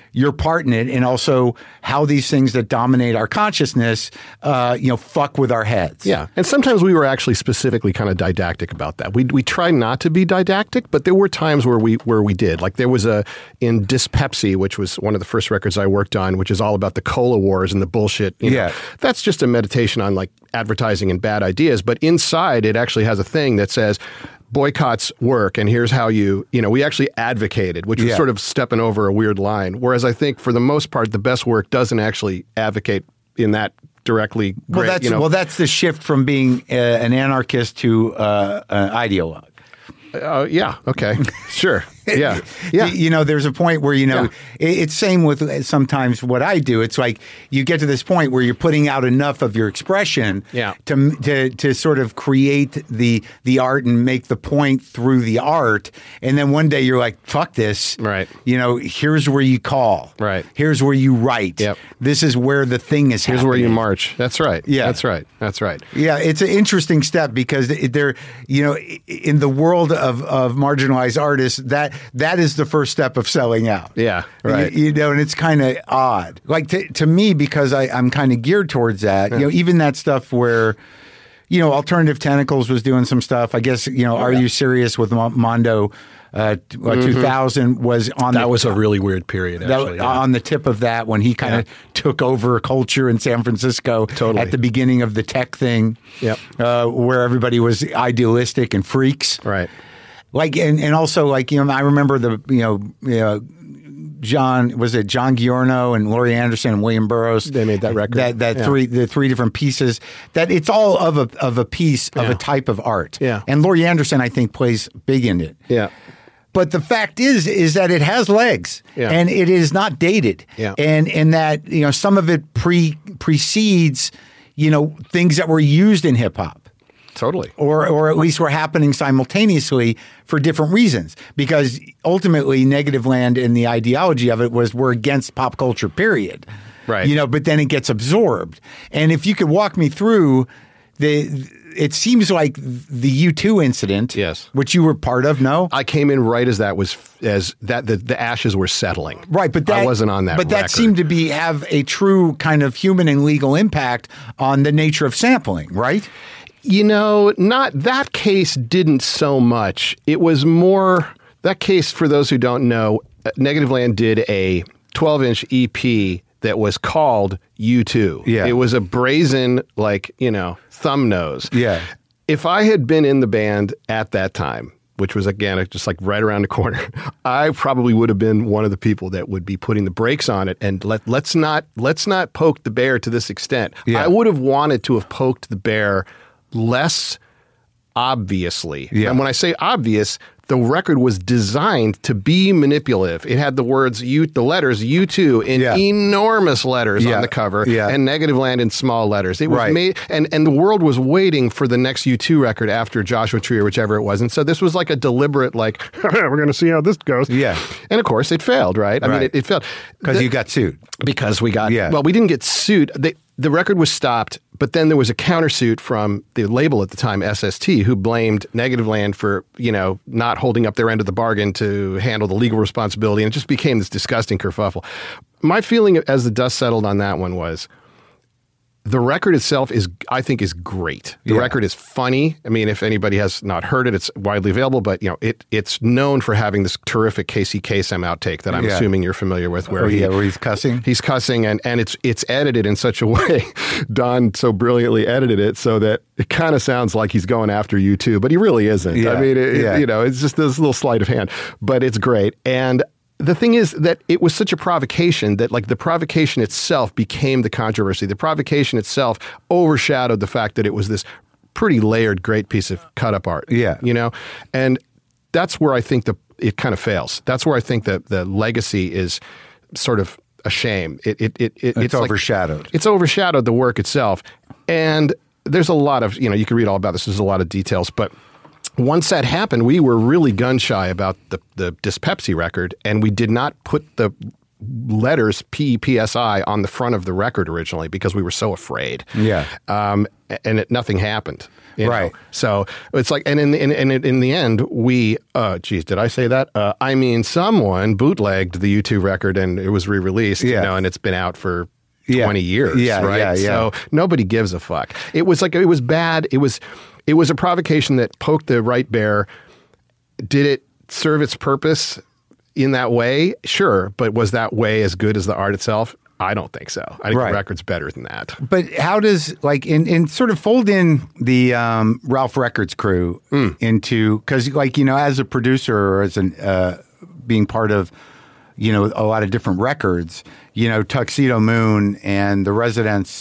your part in it, and also how these things that dominate our consciousness, uh, you know, fuck with our heads. Yeah. And sometimes we were actually specifically kind of didactic about that. We we tried not to be didactic, but there were times where we where we did. Like there was a, in Dyspepsy, which was one of the first records I worked on, which is all about the cola wars and the bullshit. You know, Yeah. That's just a meditation on like advertising and bad ideas. But inside it actually has a thing that says, boycotts work, and here's how you, you know, we actually advocated, which was Yeah. sort of stepping over a weird line. Whereas I think for the most part, the best work doesn't actually advocate in that directly. Well, great, that's you know, well, that's the shift from being uh, an anarchist to uh, an ideologue. Uh, yeah. Okay. Sure. Yeah. Yeah. You, you know, there's a point where, you know, Yeah. it, it's same with sometimes what I do. It's like you get to this point where you're putting out enough of your expression Yeah. to, to to sort of create the the art and make the point through the art. And then one day you're like, fuck this. Right. You know, here's where you call. Right. Here's where you write. Yep. This is where the thing is Here's happening. where you march. That's right. Yeah. That's right. That's right. Yeah, it's an interesting step because there, you know, in the world of, of marginalized artists, that that is the first step of selling out. Yeah, right. You, you know, and it's kind of odd. Like to, to me, because I, I'm kind of geared towards that. You know, even that stuff where, you know, Alternative Tentacles was doing some stuff. I guess, you know, Are You Serious with Mo- Mondo uh, t- uh, two thousand was on That the, was a really weird period, that- actually. yeah. on the tip of that when he kind of Yeah. took over culture in San Francisco Totally. at the beginning of the tech thing. Yep. Uh, where everybody was idealistic and freaks. Right. Like, and, and also like, you know, I remember the, you know, you know, John, was it John Giorno and Laurie Anderson and William Burroughs? They made that record. That, that Yeah. three, the three different pieces, that it's all of a, of a piece of Yeah. a type of art. Yeah. And Laurie Anderson, I think, plays big in it. Yeah. But the fact is, is that it has legs, Yeah. and it is not dated, Yeah. and and that, you know, some of it pre precedes, you know, things that were used in hip hop, Totally. or or at least were happening simultaneously for different reasons. Because ultimately, Negative Land and the ideology of it was we're against pop culture, period. Right. You know, but then it gets absorbed. And if you could walk me through the. It seems like the U two incident, Yes. which you were part of, no? I came in right as that was as that the, the ashes were settling. Right, but that I wasn't on that. But that record. seemed to be have a true kind of human and legal impact on the nature of sampling, right? You know, not that case didn't so much. It was more that case. For those who don't know, Negative Land did a twelve inch E P that was called U two. Yeah. It was a brazen, like, you know, thumb nose. Yeah. If I had been in the band at that time, which was, again, just like right around the corner, I probably would have been one of the people that would be putting the brakes on it and let, let's not let's not poke the bear to this extent. Yeah. I would have wanted to have poked the bear less obviously. Yeah. And when I say obvious, the record was designed to be manipulative. It had the words U, the letters U two in Yeah. enormous letters Yeah. on the cover, Yeah. and Negative Land in small letters. It was Right. made, and and the world was waiting for the next U two record after Joshua Tree or whichever it was. And so this was like a deliberate, like, we're going to see how this goes. Yeah. And of course, it failed, right? I Right. mean, it, it failed Because The- you got sued. because we got Yeah. well, we didn't get sued. They, the record was stopped, but then there was a countersuit from the label at the time, S S T, who blamed Negative Land for, you know, not holding up their end of the bargain to handle the legal responsibility, and it just became this disgusting kerfuffle. My feeling as the dust settled on that one was the record itself is, I think, is great. The Yeah. record is funny. I mean, if anybody has not heard it, it's widely available, but, you know, it it's known for having this terrific Casey Kasem outtake that I'm Yeah. assuming you're familiar with, where Oh, he, yeah, where he's cussing. He's cussing, and, and it's it's edited in such a way. Don so brilliantly edited it so that it kind of sounds like he's going after you too, but he really isn't. Yeah, I mean, it, it- yeah. you know, it's just this little sleight of hand, but it's great. And the thing is that it was such a provocation that, like, the provocation itself became the controversy. The provocation itself overshadowed the fact that it was this pretty layered, great piece of cut-up art. Yeah. You know? And that's where I think the it kind of fails. That's where I think the the legacy is sort of a shame. It it it, it It's like- overshadowed. it's overshadowed the work itself. And there's a lot of, you know, you can read all about this. There's a lot of details, but once that happened, we were really gun shy about the, the Dyspepsy record, and we did not put the letters P E P S I on the front of the record originally because we were so afraid. Yeah. Um, and it, nothing happened. You know? Right. So it's like, and in the, in, in, in the end, we, uh, geez, did I say that? Uh, I mean, someone bootlegged the U two record and it was re-released, Yeah. you know, and it's been out for Yeah. twenty years, Yeah, right? yeah, yeah. So nobody gives a fuck. It was like, it was bad. It was, it was a provocation that poked the right bear. Did it serve its purpose in that way? Sure. But was that way as good as the art itself? I don't think so. I think Right. the record's better than that. But how does, like, in, in sort of fold in the um, Ralph Records crew Mm. into, because, like, you know, as a producer or as an, uh, being part of, you know, a lot of different records, you know, Tuxedo Moon and The Residents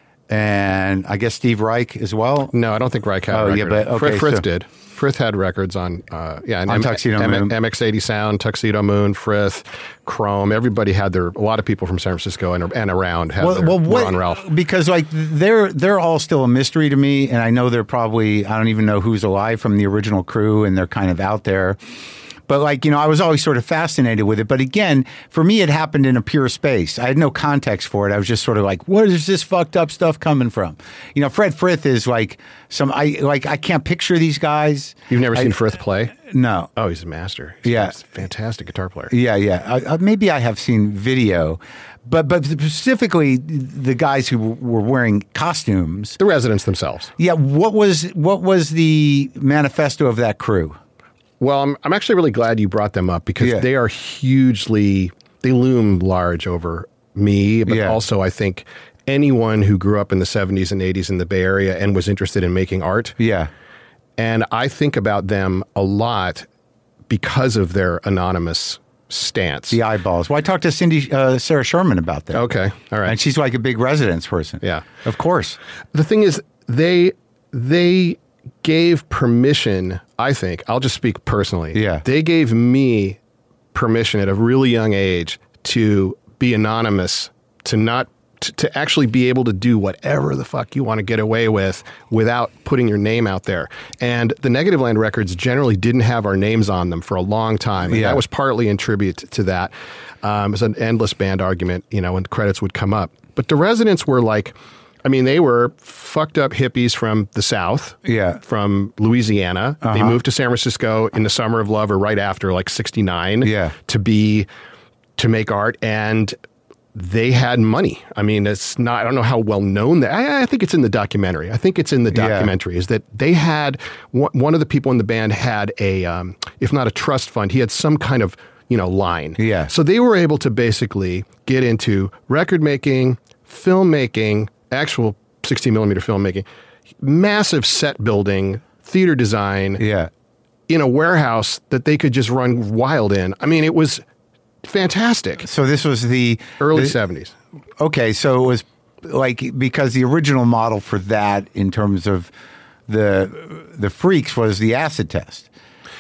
and I guess Steve Reich as well. No, I don't think Reich had Oh, a yeah, record. but- okay, Frith, Frith so- did. Frith had records on, uh, yeah, and On Tuxedo Moon. M X eighty Sound, Tuxedo Moon, Frith, Chrome. Everybody had their, a lot of people from San Francisco and, and around had their, were on Ralph. Because like they're they're all still a mystery to me, and I know they're probably I don't even know who's alive from the original crew, and they're kind of out there. But like, you know, I was always sort of fascinated with it. But again, for me, it happened in a pure space. I had no context for it. I was just sort of like, where is this fucked up stuff coming from? You know, Fred Frith is like some, I like, I can't picture these guys. You've never I, seen Frith play? No. Oh, he's a master. He's Yeah. a fantastic guitar player. Yeah, yeah. I, I, maybe I have seen video. But but specifically, the guys who were wearing costumes. The residents themselves. Yeah, what was what was the manifesto of that crew? Well, I'm, I'm actually really glad you brought them up because Yeah. they are hugely, they loom large over me, but Yeah. also I think anyone who grew up in the seventies and eighties in the Bay Area and was interested in making art. Yeah. And I think about them a lot because of their anonymous stance. The eyeballs. Well, I talked to Cindy, uh, Sarah Sherman about that. Okay. All right. And she's like a big residence person. Yeah. Of course. The thing is, they they gave permission, I think, I'll just speak personally. Yeah. They gave me permission at a really young age to be anonymous, to not to, to actually be able to do whatever the fuck you want to get away with without putting your name out there. And the Negative Land records generally didn't have our names on them for a long time. And Yeah. that was partly in tribute to that. Um, it was an endless band argument, you know, when credits would come up. But the Residents were like, I mean, they were fucked up hippies from the South, Yeah. from Louisiana. They Uh-huh. moved to San Francisco in the summer of love or right after, like sixty-nine, Yeah. to be, to make art. And they had money. I mean, it's not, I don't know how well known that, I, I think it's in the documentary. I think it's in the Yeah. documentary is that they had, one one of the people in the band had a, um, if not a trust fund, he had some kind of, you know, line. Yeah. So they were able to basically get into record making, filmmaking, actual sixteen millimeter filmmaking, massive set building, theater design Yeah. in a warehouse that they could just run wild in. I mean, it was fantastic. So this was the Early the- seventies. Okay, so it was like because the original model for that in terms of the the freaks was the acid test.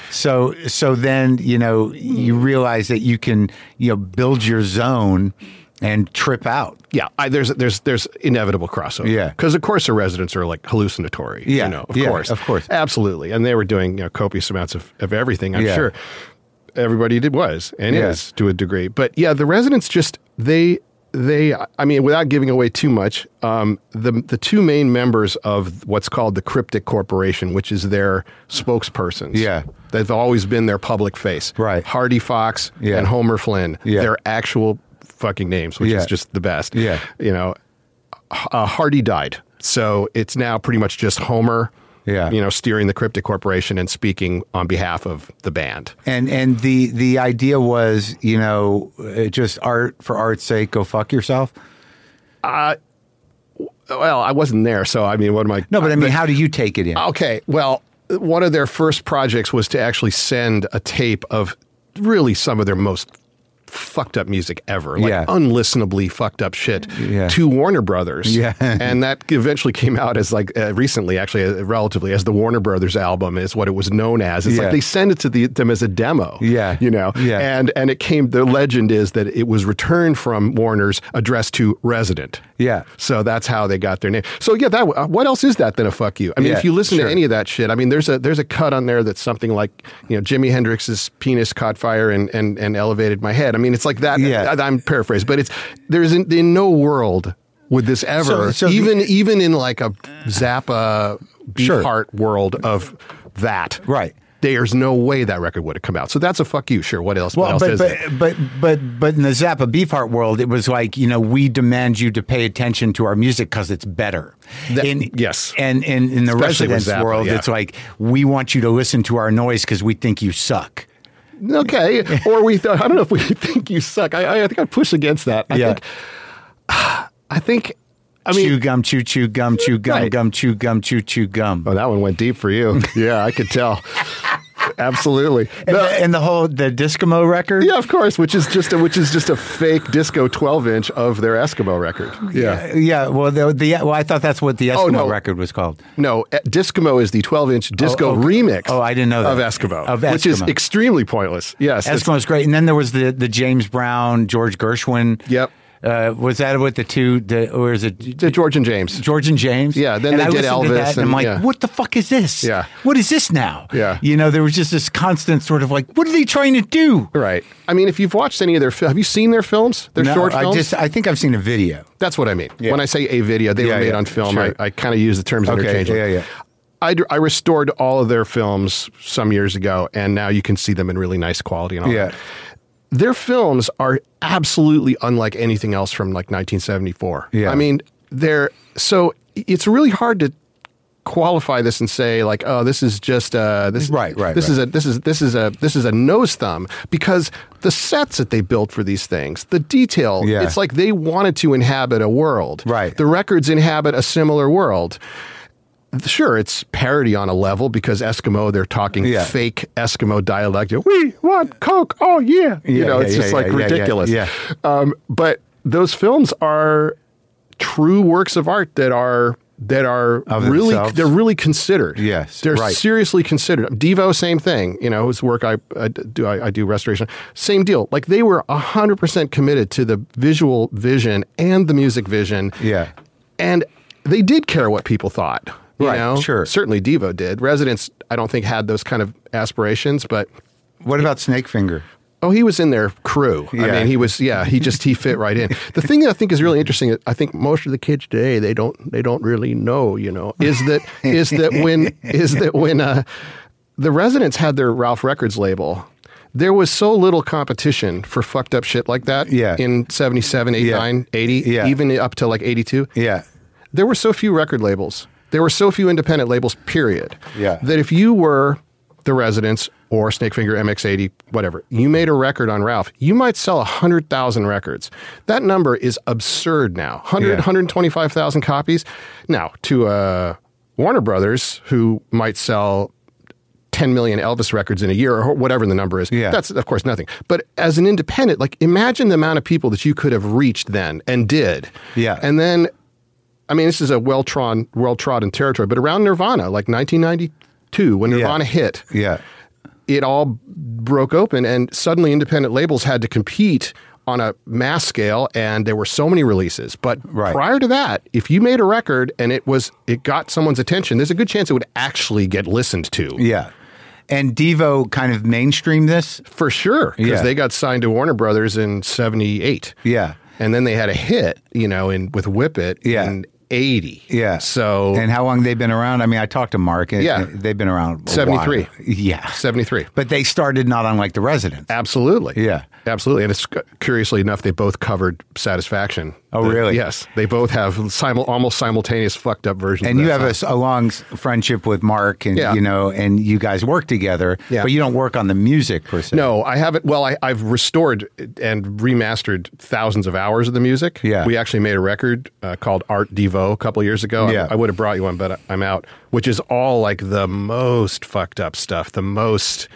So so then, you know, you realize that you can, you know, build your zone and trip out. Yeah, I, there's there's there's inevitable crossover. Yeah. Because of course the Residents are like hallucinatory. Yeah, You know, of yeah, course. of course. Absolutely. And they were doing, you know, copious amounts of, of everything, I'm Yeah. sure. Everybody did was and Yeah. is to a degree. But yeah, the Residents just they they I mean, without giving away too much, um, the the two main members of what's called the Cryptic Corporation, which is their spokespersons. Yeah. They've always been their public face. Right. Hardy Fox Yeah. and Homer Flynn. Yeah. Their actual fucking names, which Yeah. is just the best. Yeah. You know, uh, Hardy died. So it's now pretty much just Homer, Yeah. you know, steering the Cryptic Corporation and speaking on behalf of the band. And and the the idea was, you know, uh, just art for art's sake, go fuck yourself. Well, I wasn't there, so I mean, what am I? No, but I mean, how do you take it in? Okay, well, one of their first projects was to actually send a tape of really some of their most fucked up music ever, like Yeah. unlistenably fucked up shit, Yeah. to Warner Brothers. Yeah. And that eventually came out as like uh, recently, actually, uh, relatively, as the Warner Brothers album is what it was known as. It's Yeah. like they send it to the, them as a demo. Yeah. You know? Yeah. And and it came, the legend is that it was returned from Warner's addressed to Resident. Yeah. So that's how they got their name. So yeah, that what else is that than a fuck you? I mean, Yeah, if you listen sure. to any of that shit, I mean, there's a there's a cut on there that's something like, you know, Jimi Hendrix's penis caught fire and and, and elevated my head. I mean, it's like that. Yeah. I, I'm paraphrasing, but it's there's in, in no world would this ever So- so even the- even in like a Zappa Sure. Beefheart world of that. Right. There's no way that record would have come out. So that's a fuck you. Sure. What else? what Well, else but is but, there? but but but in the Zappa Beefheart world, it was like, you know, we demand you to pay attention to our music because it's better. That- in, yes. and in, in the Especially with Residents Zappa, world, yeah. it's like we want you to listen to our noise because we think you suck. Okay. Or we thought, I don't know if we think you suck. I, I think I push against that. I Yeah. think, I think, I mean, chew gum, chew chew gum, chew gum, Right. gum, chew gum, chew chew gum. oh, that one went deep for you. Yeah, I could tell. Absolutely. And, No, the, and the whole the Discamo record. yeah, of course, which is just a, which is just a fake disco twelve inch of their Eskimo record. Yeah. yeah. Well, the, the well, I thought that's what the Eskimo Oh, no. record was called. No, eh, Discamo is the twelve inch disco okay. remix. Oh, I didn't know that. Of Eskimo, Of which is Eskimo. extremely pointless. Yes. it's- Eskimo's great, and then there was the the James Brown, George Gershwin. Yep. Uh, was that with the two? The, or is it The George and James. George and James? Yeah, then and they I did listened to Elvis that, and I'm and- like, yeah. what the fuck is this? Yeah. What is this now? Yeah. You know, there was just this constant sort of like, what are they trying to do? Right. I mean, if you've watched any of their, fi- have you seen their films? Their No, short I films. just, I think I've seen a video. That's what I mean. Yeah. When I say a video, they Yeah, were made yeah, on film. sure. I, I kind of use the terms Okay, interchangeably. yeah, yeah. I, d- I restored all of their films some years ago, and now you can see them in really nice quality and all Yeah. that. Their films are absolutely unlike anything else from like nineteen seventy-four. Yeah. I mean, they're so it's really hard to qualify this and say like, oh, this is just uh this Right, right, this right. is a this is this is a this is a nose thumb, because the sets that they built for these things, the detail, Yeah. it's like they wanted to inhabit a world. Right. The records inhabit a similar world. Sure, it's parody on a level because Eskimo, they're talking Yeah. fake Eskimo dialect. We want Coke. Oh, yeah. you Yeah, know, yeah, it's yeah, just yeah, like yeah, yeah, ridiculous. yeah. Um, but those films are true works of art that are that are Of really themselves? they're really considered. Yes, they're right. seriously considered. Devo, same thing. You know, whose work I, I do I, I do restoration. Same deal. Like they were a hundred percent committed to the visual vision and the music vision. Yeah. And they did care what people thought. You Right, know? sure. Certainly Devo did. Residents, I don't think, had those kind of aspirations, but What about Snakefinger? oh, he was in their crew. I Yeah. mean, he was, yeah, he just, he fit right in. The thing that I think is really interesting, I think most of the kids today, they don't, they don't really know, you know, is that, is that when, is that when, uh, the Residents had their Ralph Records label, there was so little competition for fucked up shit like that Yeah. in seventy-seven, eighty-nine, eighty, Yeah. even up to like eighty-two. Yeah. There were so few record labels. There were so few independent labels, period. Yeah. That if you were the Residents or Snakefinger, M X eighty, whatever, you made a record on Ralph, you might sell one hundred thousand records. That number is absurd now. one hundred, Yeah. one hundred twenty-five thousand copies. Now, to uh, Warner Brothers, who might sell ten million Elvis records in a year or whatever the number is, Yeah. that's, of course, nothing. But as an independent, like, imagine the amount of people that you could have reached then and did. Yeah. And then, I mean, this is a well-trodden, well-trodden territory, but around Nirvana, like nineteen ninety-two, when Nirvana Yeah. hit, Yeah. it all broke open, and suddenly independent labels had to compete on a mass scale, and there were so many releases. But Right. prior to that, if you made a record and it was it got someone's attention, there's a good chance it would actually get listened to. Yeah. And Devo kind of mainstreamed this. For sure, because Yeah. they got signed to Warner Brothers in seventy-eight. Yeah. And then they had a hit, you know, in with Whip It Yeah. in eighty. Yeah. So And how long they've been around? I mean, I talked to Mark. And Yeah. They've been around a seventy-three. while. Yeah. seventy-three. But they started not unlike the Residents. Absolutely. Yeah. Absolutely. And it's curiously enough, they both covered Satisfaction. Oh, The- really? Yes. They both have simul- almost simultaneous fucked up versions. And of you that have a, song. s- a long s- friendship with Mark, and Yeah. you know, and you guys work together. Yeah. But you don't work on the music per se. No, I haven't. Well, I, I've restored and remastered thousands of hours of the music. Yeah. We actually made a record uh, called Art Devo a couple years ago. Yeah. I, I would have brought you one, but I- I'm out, which is all like the most fucked up stuff, the most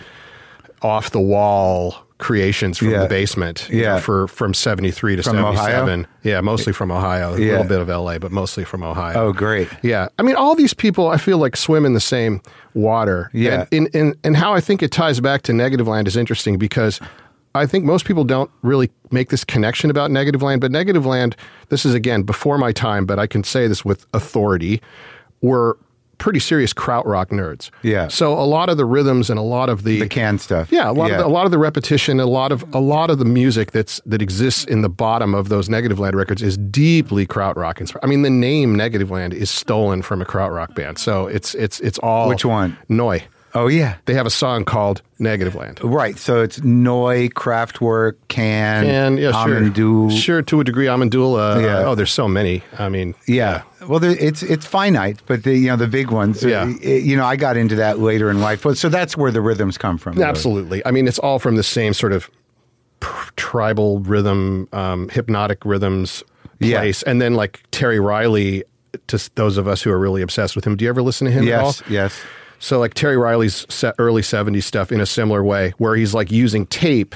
off the wall creations from Yeah. the basement. you Yeah. know, for from seventy-three to From Ohio? seventy-seven. Yeah, mostly from Ohio. A Yeah. little bit of L A, but mostly from Ohio. Oh, great. Yeah. I mean, all these people, I feel like swim in the same water. Yeah. And, in, in, and how I think it ties back to Negative Land is interesting because I think most people don't really make this connection about Negativland, but Negativland, this is again before my time, but I can say this with authority, were pretty serious krautrock nerds. Yeah. So a lot of the rhythms and a lot of the The can stuff. yeah, a lot Yeah. of the, a lot of the repetition, a lot of a lot of the music that's that exists in the bottom of those Negativland records is deeply krautrock inspired. I mean, the name Negativland is stolen from a krautrock band, so it's it's it's all Which one? Neu. Oh, yeah. They have a song called Negativland. Right. So it's Neu, Kraftwerk, Can, And yeah, sure, Amandu. sure, to a degree, Amandula. Yeah. Uh, oh, there's so many. I mean, Yeah. Well, there, it's it's finite, but the you know the big ones. Yeah. uh, you know, I got into that later in life. So that's where the rhythms come from. really. absolutely. I mean, it's all from the same sort of p- tribal rhythm, um, hypnotic rhythms Yeah. place, and then like Terry Riley. To s- those of us who are really obsessed with him, do you ever listen to him at all? Yes. Yes. So like Terry Riley's se- early seventies stuff in a similar way, where he's like using tape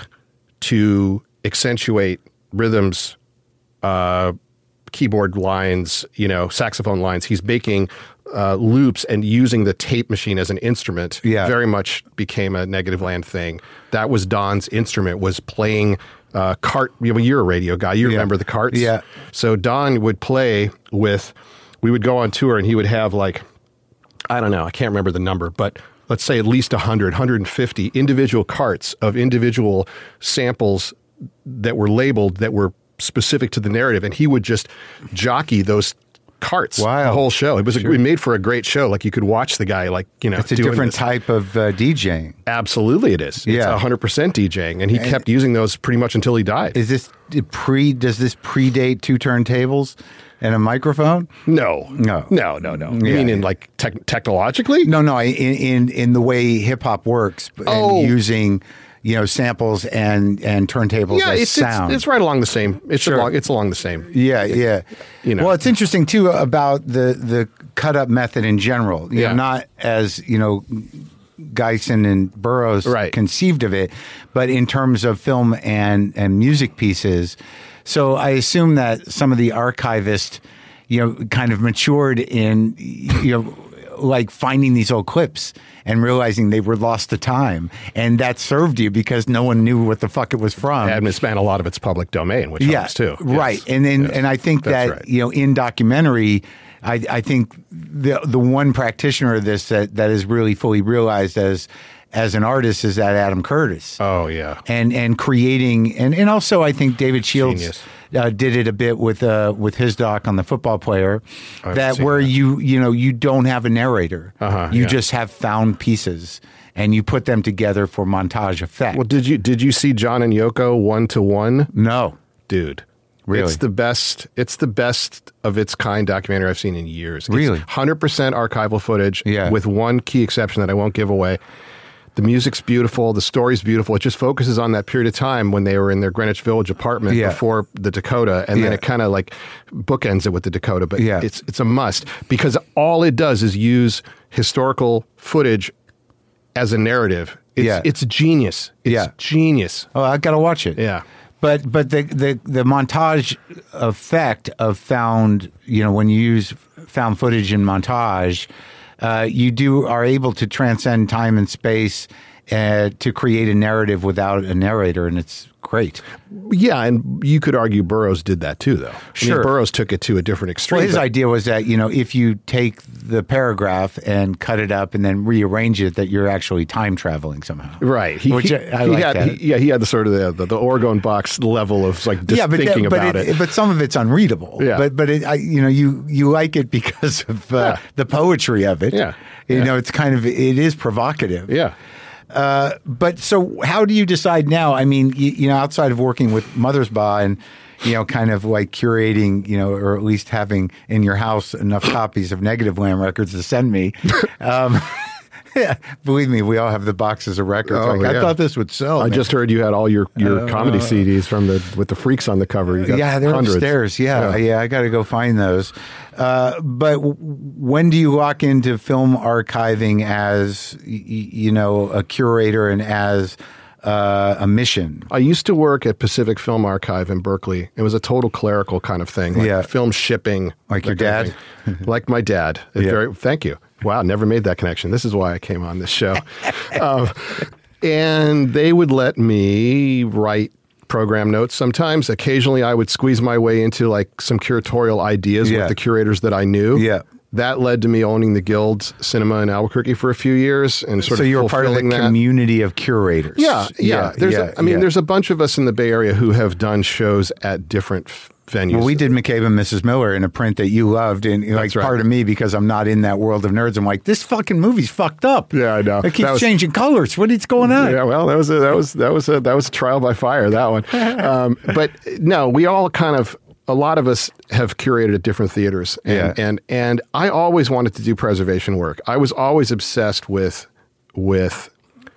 to accentuate rhythms, uh, keyboard lines, you know, saxophone lines. He's making uh, loops and using the tape machine as an instrument. Yeah. Very much became a Negativland thing. That was Don's instrument, was playing uh, cart. You know, you're a radio guy. You Yeah. remember the carts? Yeah. So Don would play with, we would go on tour and he would have like, I don't know, I can't remember the number, but let's say at least one hundred, one hundred fifty individual carts of individual samples that were labeled that were specific to the narrative. And he would just jockey those carts Wow. the whole show. It was Sure. a, it made for a great show. Like you could watch the guy, like, you know, It's a doing different this. type of uh, DJing. Absolutely it is. It's Yeah. one hundred percent DJing. And he kept using those pretty much until he died. Is this pre? Does this predate two turntables and a microphone? no. No. No, no, no. You Yeah. mean in like tech technologically? No, no. In in, in the way hip hop works, and Oh. using you know samples and and turntables Yeah, as it's, sound. it's it's right along the same. It's Sure. along it's along the same. Yeah, yeah. You know. Well, it's interesting too about the the cut up method in general. You Yeah. know, not as you know, Geisen and Burroughs Right. conceived of it, but in terms of film and and music pieces. So I assume that some of the archivists, you know, kind of matured in you know. like finding these old clips and realizing they were lost to time, and that served you because no one knew what the fuck it was from. And it's been a lot of its public domain, which Yeah, helps too. right. Yes. And then, Yes. and I think That's that right. you know, in documentary, I, I think the the one practitioner of this that that is really fully realized as as an artist is that Adam Curtis. Oh yeah. And and creating and, and also I think David Shields Genius. uh, did it a bit with uh, with his doc on the football player, haven't that seen where that. you you know you don't have a narrator, Uh-huh, you yeah. just have found pieces and you put them together for montage effect. Well, did you did you see John and Yoko one to one? no, Dude. Really? It's the best it's the best of its kind documentary I've seen in years. Really? It's one hundred percent archival footage Yeah. with one key exception that I won't give away. The music's beautiful, the story's beautiful. It just focuses on that period of time when they were in their Greenwich Village apartment Yeah. before the Dakota, and then Yeah. it kind of like bookends it with the Dakota. But Yeah. it's it's a must because all it does is use historical footage as a narrative. It's, Yeah. it's genius. It's Yeah. genius. oh, I gotta watch it. Yeah. But but the, the the montage effect of found, you know, when you use found footage in montage, uh, you do are able to transcend time and space uh, to create a narrative without a narrator, and it's great. Yeah, and you could argue Burroughs did that too, though. I mean, Sure. Burroughs took it to a different extreme. Well, his but- idea was that, you know, if you take the paragraph and cut it up and then rearrange it, that you're actually time traveling somehow. Right. He, Which he, I, I he like had, that. he- yeah, he had the sort of the, the, the Oregon box level of like just yeah, but thinking that- but about it. But some of it's unreadable. Yeah. But but it, I, you know you you like it because of uh, Yeah. the poetry of it. Yeah. You Yeah. know, it's kind of it is provocative. Yeah. Uh, but so how do you decide now? I mean, you, you know, outside of working with Mothersbaugh and you know, kind of like curating, you know, or at least having in your house enough copies of Negativland records to send me. Um, yeah, believe me, we all have the boxes of records. Oh, like, I yeah. thought this would sell. I man. just heard you had all your, your comedy C Ds from the with the freaks on the cover. You got Yeah, they're hundreds. upstairs. Yeah, yeah, Yeah. I got to go find those. Uh, but w- when do you lock into film archiving as y- y- you know a curator and as uh, a mission? I used to work at Pacific Film Archive in Berkeley. It was a total clerical kind of thing, like Yeah. film shipping, Like that your kind of dad? thing. Like my dad. It Yeah. Very, thank you. Wow, never made that connection. This is why I came on this show. um, And they would let me write program notes sometimes. Occasionally I would squeeze my way into like some curatorial ideas Yeah. with the curators that I knew. Yeah. That led to me owning the Guild's Cinema in Albuquerque for a few years and sort So of you were part of the fulfilling that. community of curators. Yeah, yeah. There's yeah, a, I mean, yeah. there's a bunch of us in the Bay Area who have done shows at different f- venues. Well, we did McCabe and Missus Miller in a print that you loved, and like right. part of me, because I'm not in that world of nerds, I'm like, this fucking movie's fucked up. Yeah, I know. It keeps That was- changing colors. What is going on? Yeah, well, that was a, that was that was a, that was a trial by fire, that one. Um, but no, we all kind of a lot of us have curated at different theaters, and, Yeah. and and I always wanted to do preservation work. I was always obsessed with with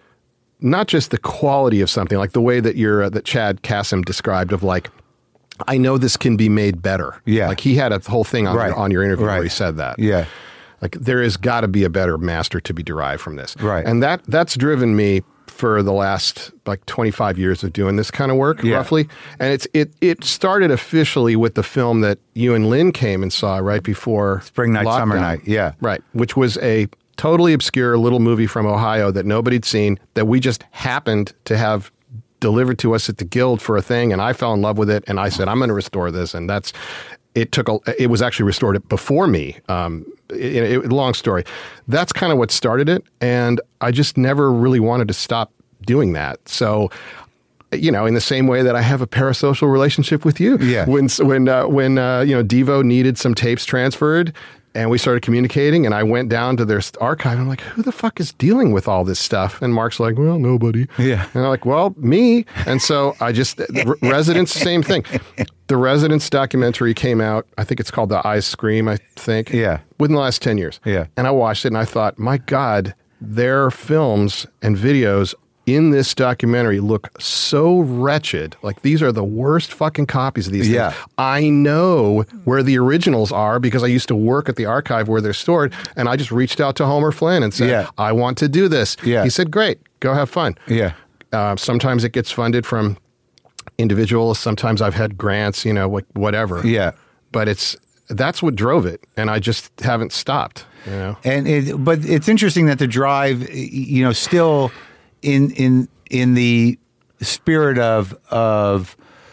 not just the quality of something, like the way that you're uh, that Chad Kassem described of like, I know this can be made better. Yeah. like he had a whole thing on Right. your, on your interview Right. where he said that. Yeah. Like there has got to be a better master to be derived from this. Right. And that that's driven me for the last like twenty-five years of doing this kind of work, Yeah. roughly. And it's it it started officially with the film that you and Lynn came and saw right before Spring Night, Summer lockdown. Night, yeah. Right. Which was a totally obscure little movie from Ohio that nobody'd seen that we just happened to have delivered to us at the Guild for a thing, and I fell in love with it, and I said, I'm going to restore this, and that's it took a it was actually restored before me. Um it, it, long story. That's kind of what started it, and I just never really wanted to stop doing that. So, you know, in the same way that I have a parasocial relationship with you, Yeah. when when uh, when uh, you know Devo needed some tapes transferred, and we started communicating, and I went down to their archive, and I'm like, who the fuck is dealing with all this stuff? And Mark's like, well, nobody. Yeah. And I'm like, well, me. And so I just, R- Residence, same thing. The Residence documentary came out, I think it's called The Eyes Scream, I think. Yeah. Within the last ten years. Yeah. And I watched it, and I thought, my God, their films and videos in this documentary look so wretched. Like, these are the worst fucking copies of these Yeah. things. I know where the originals are because I used to work at the archive where they're stored, and I just reached out to Homer Flynn and said, Yeah. I want to do this. Yeah. He said, great, go have fun. Yeah. Uh, sometimes it gets funded from individuals. Sometimes I've had grants, you know, wh- whatever. Yeah. But it's that's what drove it, and I just haven't stopped, you know. And it, but it's interesting that the drive, y- you know, still in in in the spirit of of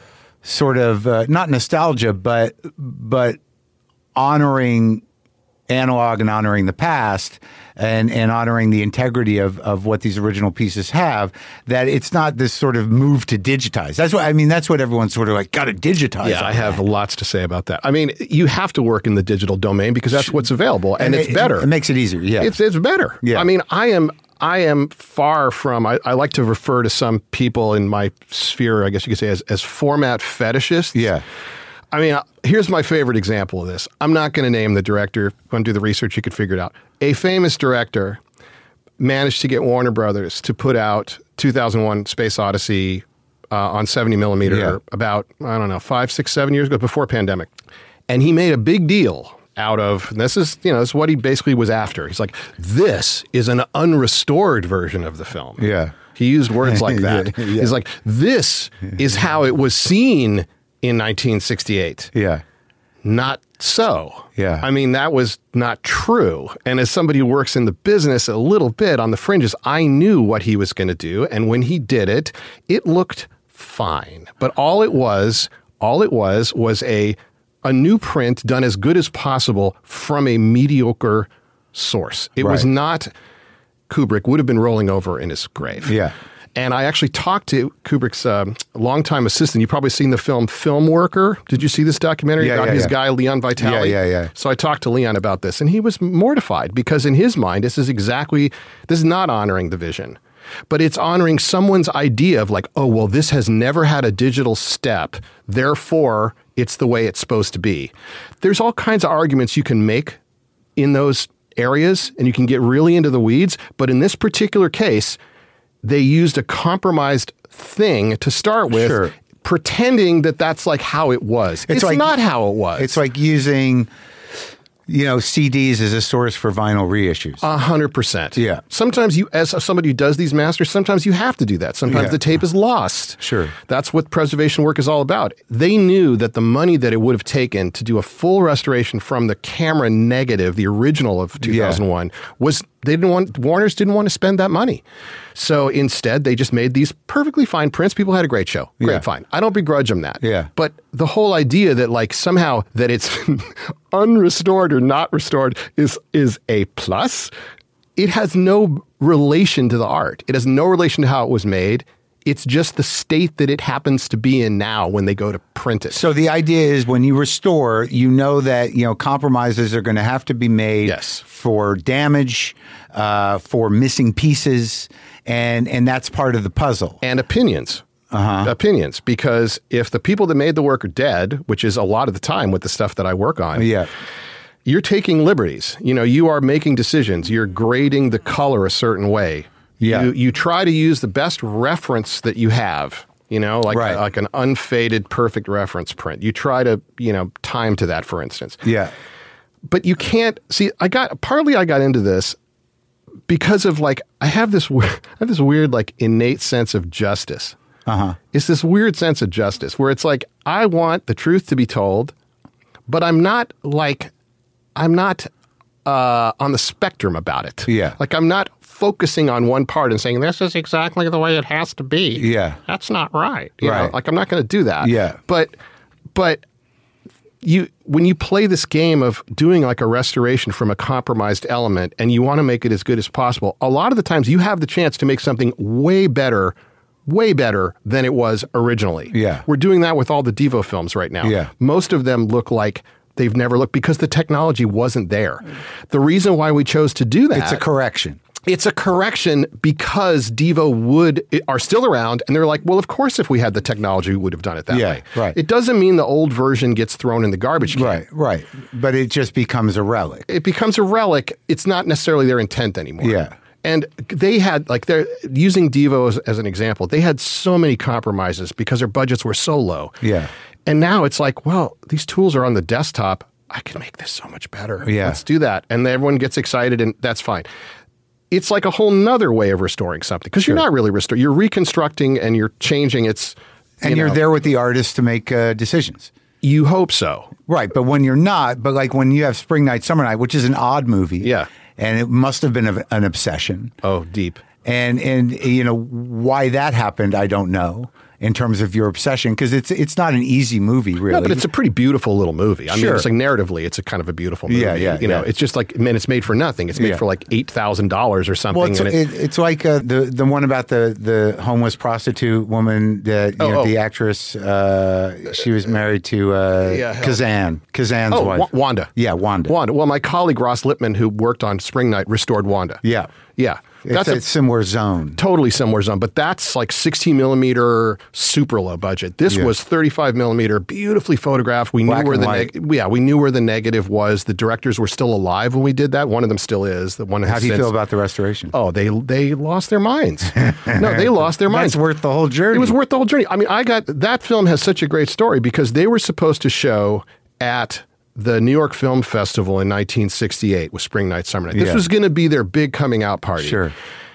sort of uh, not nostalgia, but but honoring analog and honoring the past and and honoring the integrity of of what these original pieces have, that it's not this sort of move to digitize. That's what I mean. That's what everyone's sort of like, got to digitize. Yeah, all I have that. lots to say about that. I mean, you have to work in the digital domain because that's what's available, and, it's it, better. It makes it easier. Yeah. It's it's better. Yeah. I mean, I am I am far from. I, I like to refer to some people in my sphere, I guess you could say, as as format fetishists. Yeah. I mean, uh, here's my favorite example of this. I'm not going to name the director. If you want to do the research, you could figure it out. A famous director managed to get Warner Brothers to put out two thousand one Space Odyssey uh, on seventy millimeter Yeah. about, I don't know, five, six, seven years ago, before pandemic. And he made a big deal out of, and this is, you know, this is what he basically was after. He's like, this is an unrestored version of the film. Yeah. He used words like that. Yeah, yeah. He's like, this is how it was seen in nineteen sixty-eight. Yeah. Not so. Yeah. I mean, that was not true. And as somebody who works in the business a little bit on the fringes, I knew what he was going to do. And when he did it, it looked fine. But all it was, all it was, was a a new print done as good as possible from a mediocre source. It was Right. not, Kubrick would have been rolling over in his grave. Yeah. And I actually talked to Kubrick's um, longtime assistant. You've probably seen the film Film Worker. Did you see this documentary Yeah, about yeah, his yeah. guy, Leon Vitale? Yeah, yeah, yeah. So I talked to Leon about this, and he was mortified because in his mind, this is exactly, this is not honoring the vision, but it's honoring someone's idea of like, oh, well, this has never had a digital step, therefore it's the way it's supposed to be. There's all kinds of arguments you can make in those areas, and you can get really into the weeds, but in this particular case, they used a compromised thing to start with, Sure. pretending that that's like how it was. It's, like- not how it was. It's like using, you know, C Ds as a source for vinyl reissues. A hundred percent. Yeah. Sometimes you, as somebody who does these masters, sometimes you have to do that. Sometimes Yeah. the tape is lost. Sure. That's what preservation work is all about. They knew that the money that it would have taken to do a full restoration from the camera negative, the original of two thousand one, was they didn't want, Warner's didn't want to spend that money. So instead, they just made these perfectly fine prints. People had a great show. Great, Yeah. fine. I don't begrudge them that. Yeah. But the whole idea that like somehow that it's unrestored or not restored is is a plus. It has no relation to the art. It has no relation to how it was made. It's just the state that it happens to be in now when they go to print it. So the idea is when you restore, you know that, you know, compromises are going to have to be made Yes. for damage, uh, for missing pieces, and and that's part of the puzzle. And opinions. Uh-huh. Opinions. Because if the people that made the work are dead, which is a lot of the time with the stuff that I work on, Yeah. you're taking liberties. You know, you are making decisions. You're grading the color a certain way. Yeah. You, you try to use the best reference that you have, you know, like, Right. like an unfaded, perfect reference print. You try to, you know, time to that, for instance. Yeah. But you can't see, I got, partly I got into this because of like, I have this, we- I have this weird, like innate sense of justice. Uh-huh. It's this weird sense of justice where it's like, I want the truth to be told, but I'm not like, I'm not uh, on the spectrum about it. Yeah. Like I'm not focusing on one part and saying, this is exactly the way it has to be. Yeah. That's not right. You know, Right. like I'm not going to do that. Yeah. But, but you, when you play this game of doing like a restoration from a compromised element and you want to make it as good as possible, a lot of the times you have the chance to make something way better way better than it was originally. Yeah. We're doing that with all the Devo films right now. Yeah. Most of them look like they've never looked because the technology wasn't there. The reason why we chose to do that. It's a correction. It's a correction because Devo would are still around, and they're like, well, of course, if we had the technology, we would have done it that Yeah, way. right. It doesn't mean the old version gets thrown in the garbage can. Right, right. But it just becomes a relic. It becomes a relic. It's not necessarily their intent anymore. Yeah. And they had, like, they're using Devo as, as an example, they had so many compromises because their budgets were so low. Yeah. And now it's like, well, these tools are on the desktop. I can make this so much better. Yeah. Let's do that. And then everyone gets excited, and that's fine. It's like a whole nother way of restoring something because you're not really restoring. You're reconstructing and you're changing its. And you you're know, there with the artist to make uh, decisions. You hope so. Right, but when you're not, but like when you have Spring Night, Summer Night, which is an odd movie. Yeah. And it must have been a, an obsession. Oh, deep. And, and you know, why that happened, I don't know. In terms of your obsession, because it's it's not an easy movie, really. No, but it's a pretty beautiful little movie. I Sure. mean, it's like narratively, it's a kind of a beautiful movie. Yeah, yeah, You know, yeah. it's just like, man, it's made for nothing. It's made Yeah. for like eight thousand dollars or something. well, it's, and it, it's like uh, the the one about the, the homeless prostitute woman that you Oh, know oh. the actress. Uh, she was married to uh, Yeah, hell. Kazan. Kazan's oh, wife. Wa- Wanda. Yeah, Wanda. Wanda. Well, my colleague Ross Lippman, who worked on Spring Night, restored Wanda. Yeah, Yeah. it's That's a, a similar zone. totally similar zone, but that's like sixteen millimeter super low budget. This Yeah. was thirty-five millimeter, beautifully photographed. We Black knew where and the white. neg- yeah, we knew where the negative was. The directors were still alive when we did that. One of them still is. The one How has do you since- feel about the restoration? Oh, they they lost their minds. No, they lost their minds. That's worth the whole journey. It was worth the whole journey. I mean, I got that film has such a great story because they were supposed to show at the New York Film Festival in nineteen sixty-eight with Spring Night, Summer Night. This Yeah. was going to be their big coming out party. Sure.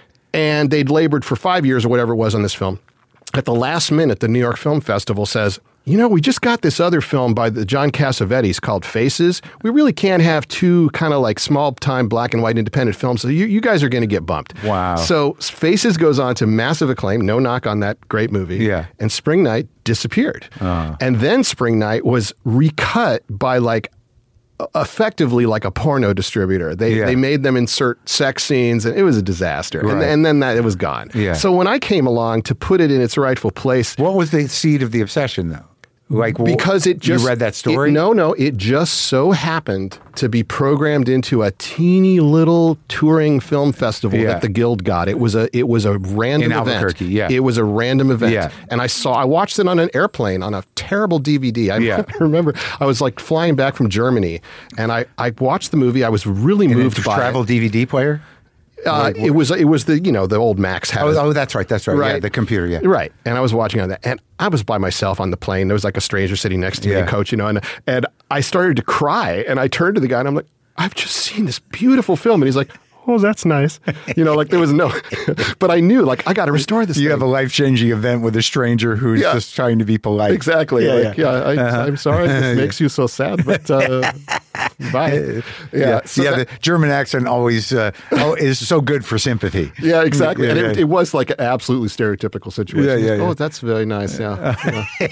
And they'd labored for five years or whatever it was on this film. At the last minute, the New York Film Festival says, you know, we just got this other film by the John Cassavetes called Faces. We really can't have two kind of like small-time black and white independent films, so you, you guys are going to get bumped. Wow. So Faces goes on to massive acclaim, no knock on that great movie. Yeah. And Spring Night disappeared. Uh. And then Spring Night was recut by like effectively like a porno distributor. They Yeah. they made them insert sex scenes, and it was a disaster. And, Right. and then that it was gone. Yeah. So when I came along to put it in its rightful place, What was the seed of the obsession, though? Like wh- because it just you read that story. it- no, no, it just so happened to be programmed into a teeny little touring film festival Yeah. that the Guild got. It was a it was a random In event. Albuquerque, yeah. It was a random event. Yeah. And I saw I watched it on an airplane on a terrible D V D. I Yeah. remember I was like flying back from Germany, and I I watched the movie. I was really In a moved by travel it. D V D player. Uh, it was it was the you know the old Max had Oh, it. oh, that's right. That's right. Yeah, Right. the computer. Yeah. Right. And I was watching on that, and I was by myself on the plane. There was like a stranger sitting next to me, Yeah. a coach, you know, and and I started to cry, and I turned to the guy, and I'm like, I've just seen this beautiful film, and he's like, oh, that's nice. You know, like there was no, but I knew like I got to restore this. You thing. have a life-changing event with a stranger who's Yeah. just trying to be polite. Exactly. Yeah, like, yeah. yeah, I, Uh-huh. I'm sorry this makes you so sad, but uh, bye. Yeah. Yeah, So yeah that- the German accent always uh, oh, is so good for sympathy. yeah, exactly. Yeah, and yeah. It, it was like an absolutely stereotypical situation. Yeah, yeah, Oh, yeah. that's very nice. Yeah. yeah.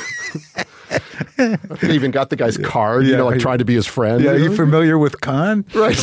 I think I even got the guy's card, you Yeah. know, like trying to be his friend. Yeah, are you you know? familiar with Khan? Right.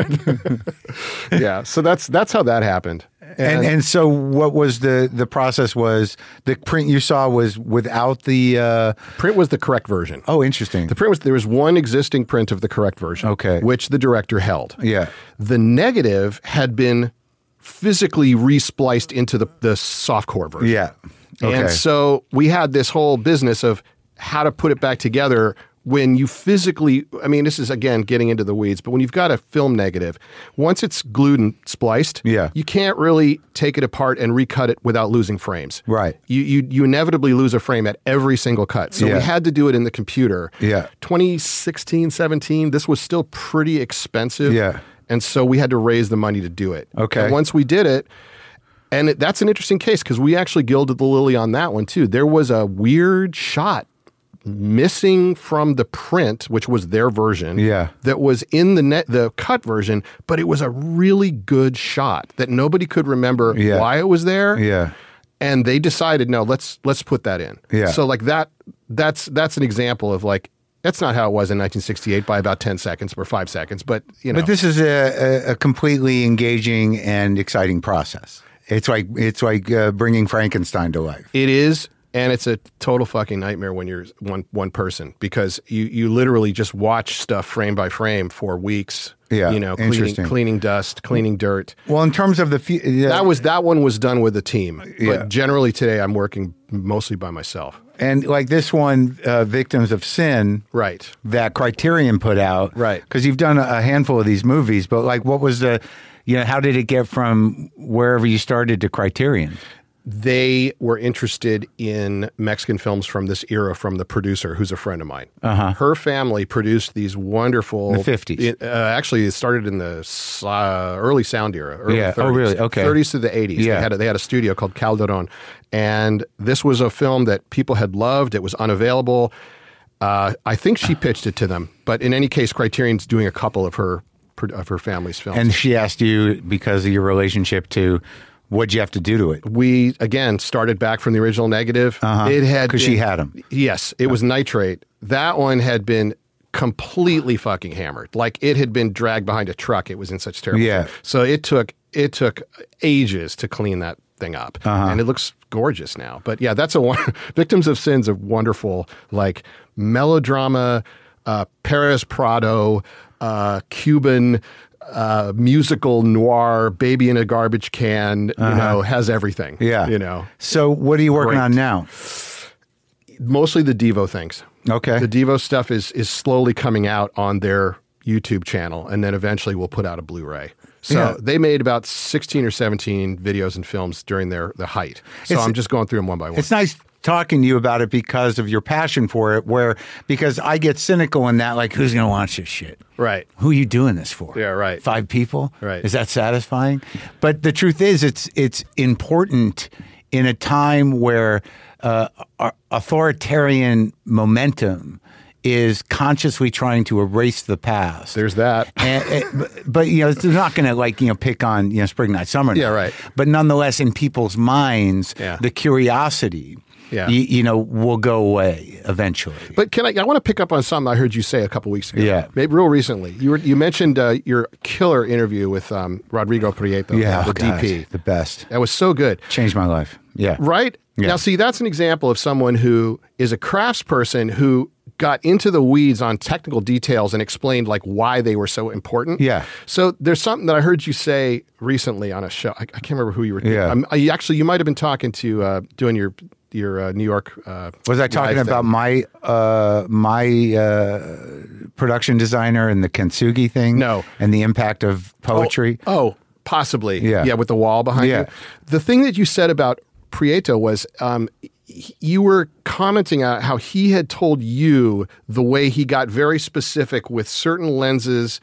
Yeah. So that's that's how that happened. And and so what was the the process was the print you saw was without the uh, print was the correct version. oh interesting. The print was there was one existing print of the correct version, Okay. which the director held. Yeah. The negative had been physically respliced into the the softcore version. Yeah. Okay. And so we had this whole business of how to put it back together when you physically, I mean, this is again getting into the weeds, but when you've got a film negative, once it's glued and spliced, Yeah. you can't really take it apart and recut it without losing frames. Right. You you, you inevitably lose a frame at every single cut. So Yeah. we had to do it in the computer. Yeah. twenty sixteen, seventeen, this was still pretty expensive. Yeah. And so we had to raise the money to do it. Okay. And once we did it, and it, that's an interesting case because we actually gilded the lily on that one too. There was a weird shot missing from the print, which was their version. Yeah. That was in the net, the cut version, but it was a really good shot that nobody could remember Yeah. why it was there. Yeah. And they decided, no, let's let's put that in. Yeah. So like that, that's that's an example of like that's not how it was in nineteen sixty-eight by about ten seconds or five seconds, but you know. But this is a, a, a completely engaging and exciting process. It's like it's like uh, bringing Frankenstein to life. It is, and it's a total fucking nightmare when you're one one person because you you literally just watch stuff frame by frame for weeks. Yeah, you know, cleaning, interesting. cleaning dust, cleaning dirt. Well, in terms of the fu- yeah, That was that one was done with a team, Yeah. but generally today I'm working mostly by myself. and like this one, uh, Victims of Sin, Right. that Criterion put out, Right. Because you've done a, a handful of these movies, but like, what was the, you know, how did it get from wherever you started to Criterion? They were interested in Mexican films from this era from the producer, who's a friend of mine. Uh-huh. Her family produced these wonderful... In the fifties. It, uh, actually, it started in the uh, early sound era. Early Yeah. Oh, thirties, really? Okay. thirties to the eighties. Yeah. They had, a, they had a studio called Calderon. And this was a film that people had loved. It was unavailable. Uh, I think she pitched it to them. But in any case, Criterion's doing a couple of her of her family's films. And she asked you because of your relationship to, what'd you have to do to it? we again started back from the original negative. Uh-huh. It had 'Cause she been- had 'em. Yes, it was nitrate. That one had been completely fucking hammered. Like it had been dragged behind a truck. It was in such terrible. Yeah. shape. So it took it took ages to clean that thing up, Uh-huh. and it looks gorgeous now. But yeah, that's a one. Victims of Sin's a wonderful like melodrama, uh, Paris Prado, uh, Cuban. Uh, musical noir, baby in a garbage can, you know, has everything. Uh-huh. Yeah. You know, So what are you working Great. on now? mostly the Devo things. Okay. The Devo stuff is is slowly coming out on their YouTube channel, and then eventually we'll put out a Blu-ray. So Yeah. they made about sixteen or seventeen videos and films during their the height. So It's- I'm just going through them one by one. It's nice talking to you about it because of your passion for it, where, because I get cynical in that, like, who's going to watch this shit? Right. Who are you doing this for? Yeah, right. Five people? Right. Is that satisfying? But the truth is, it's it's important in a time where uh, a- authoritarian momentum is consciously trying to erase the past. There's that. And, eh, but, but you know, they're not going to like you know pick on you know spring night, summer night. Yeah, right. But nonetheless, in people's minds, Yeah. the curiosity, Yeah. you, you know, will go away eventually. But can I? I want to pick up on something I heard you say a couple weeks ago. Yeah. maybe real recently. You were you mentioned uh, your killer interview with um, Rodrigo Prieto, yeah, the oh, God, D P. the best, That was so good. changed my life. Yeah, Right? Yeah. Now, see, that's an example of someone who is a craftsperson who got into the weeds on technical details and explained like why they were so important. Yeah. So there's something that I heard you say recently on a show. I, I can't remember who you were. Yeah. I'm, I, actually, you might have been talking to uh, doing your your uh, New York. Uh, Was I talking live about thing. my uh, my uh, production designer and the Kintsugi thing? No. and the impact of poetry. Oh, oh, possibly. Yeah. Yeah, with the wall behind Yeah. you. The thing that you said about Prieto was um, he- you were commenting on how he had told you the way he got very specific with certain lenses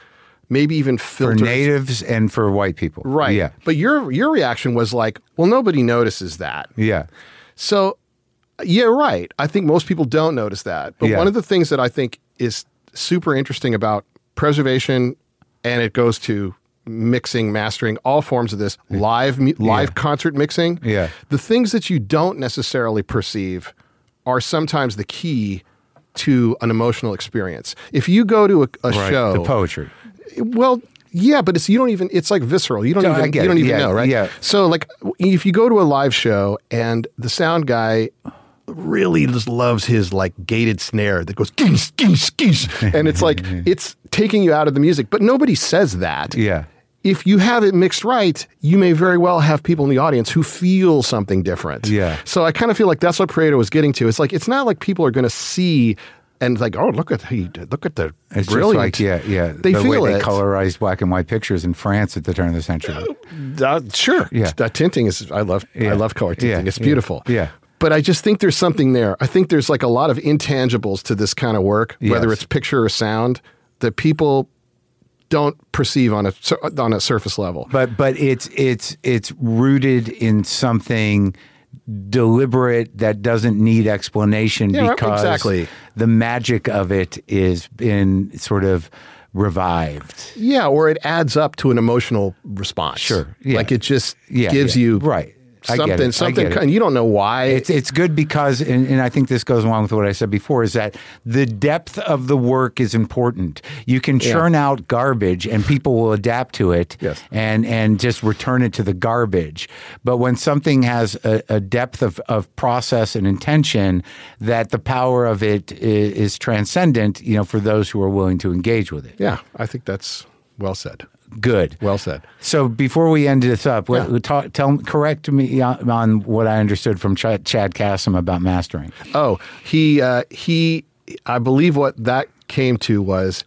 maybe even For filters. natives and for white people. Right. Yeah. But your your reaction was like, well, nobody notices that. Yeah. So, yeah, right. I think most people don't notice that. But Yeah. one of the things that I think is super interesting about preservation, and it goes to mixing, mastering, all forms of this, live mu- live concert mixing. Yeah. The things that you don't necessarily perceive are sometimes the key to an emotional experience. If you go to a, a Right. show, The poetry. well, yeah, but it's you don't even. It's like visceral. You don't No, even. I get you don't it. even Yeah, know, right? yeah. So, like, if you go to a live show and the sound guy really just loves his like gated snare that goes geese, geese, geese, and it's like it's taking you out of the music, but nobody says that. Yeah. If you have it mixed right, you may very well have people in the audience who feel something different. Yeah. So I kind of feel like that's what Pareto was getting to. It's like it's not like people are going to see and like, oh, look at he look at the It's brilliant. just like, yeah, yeah. They the feel way they it. colorized black and white pictures in France at the turn of the century. Uh, sure. Yeah. That tinting is, I love, Yeah. I love color tinting. Yeah. It's Yeah. beautiful. Yeah. But I just think there's something there. I think there's like a lot of intangibles to this kind of work, whether Yes. it's picture or sound, that people don't perceive on a sur- on a surface level. But but it's it's it's rooted in something deliberate that doesn't need explanation Yeah, right, because exactly. the magic of it is been sort of revived. Yeah, or it adds up to an emotional response. Sure. Yeah. Like it just Yeah, gives yeah. you Right. I get something, it. I something, get it. and you don't know why. It's it's good because, and, and I think this goes along with what I said before, is that the depth of the work is important. You can churn out garbage and people will adapt to it Yes. and, and just return it to the garbage. But when something has a, a depth of, of process and intention, that the power of it is, is transcendent, you know, for those who are willing to engage with it. yeah, I think that's well said. Good. Well said. So before we end this up, Yeah. what, talk, tell correct me on, on what I understood from Ch- Chad Kassem about mastering. Oh, he uh, he. I believe what that came to was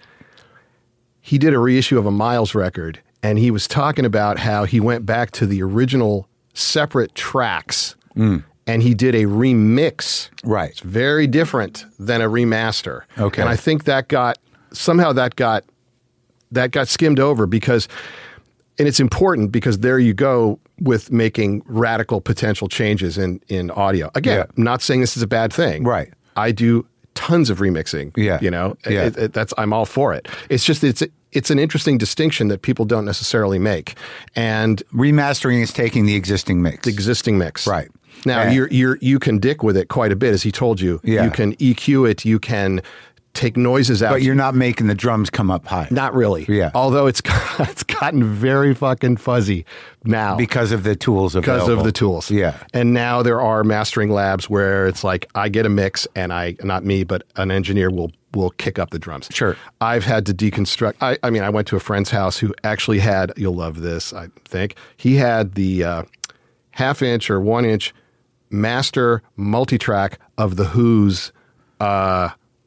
he did a reissue of a Miles record, and he was talking about how he went back to the original separate tracks, and he did a remix. Right. It's very different than a remaster. Okay. and I think that got somehow that got that got skimmed over because. And it's important because there you go with making radical potential changes in, in audio. Again, Yeah. I'm not saying this is a bad thing. Right. I do tons of remixing. Yeah. You know, Yeah. It- it- that's I'm all for it. It's just it's it's an interesting distinction that people don't necessarily make. And Remastering is taking the existing mix. the existing mix. Right. Now And- you're you're you can dick with it quite a bit, as he told you. Yeah. You can E Q it, you can take noises out. But you're not making the drums come up high. not really. Yeah. Although it's it's gotten very fucking fuzzy now. Because of the tools available. because of the tools. Yeah. And now there are mastering labs where it's like I get a mix and I not me, but an engineer will will kick up the drums. Sure. I've had to deconstruct I, I mean I went to a friend's house who actually had, you'll love this, I think. He had the uh, half inch or one inch master multi-track of the Who's uh,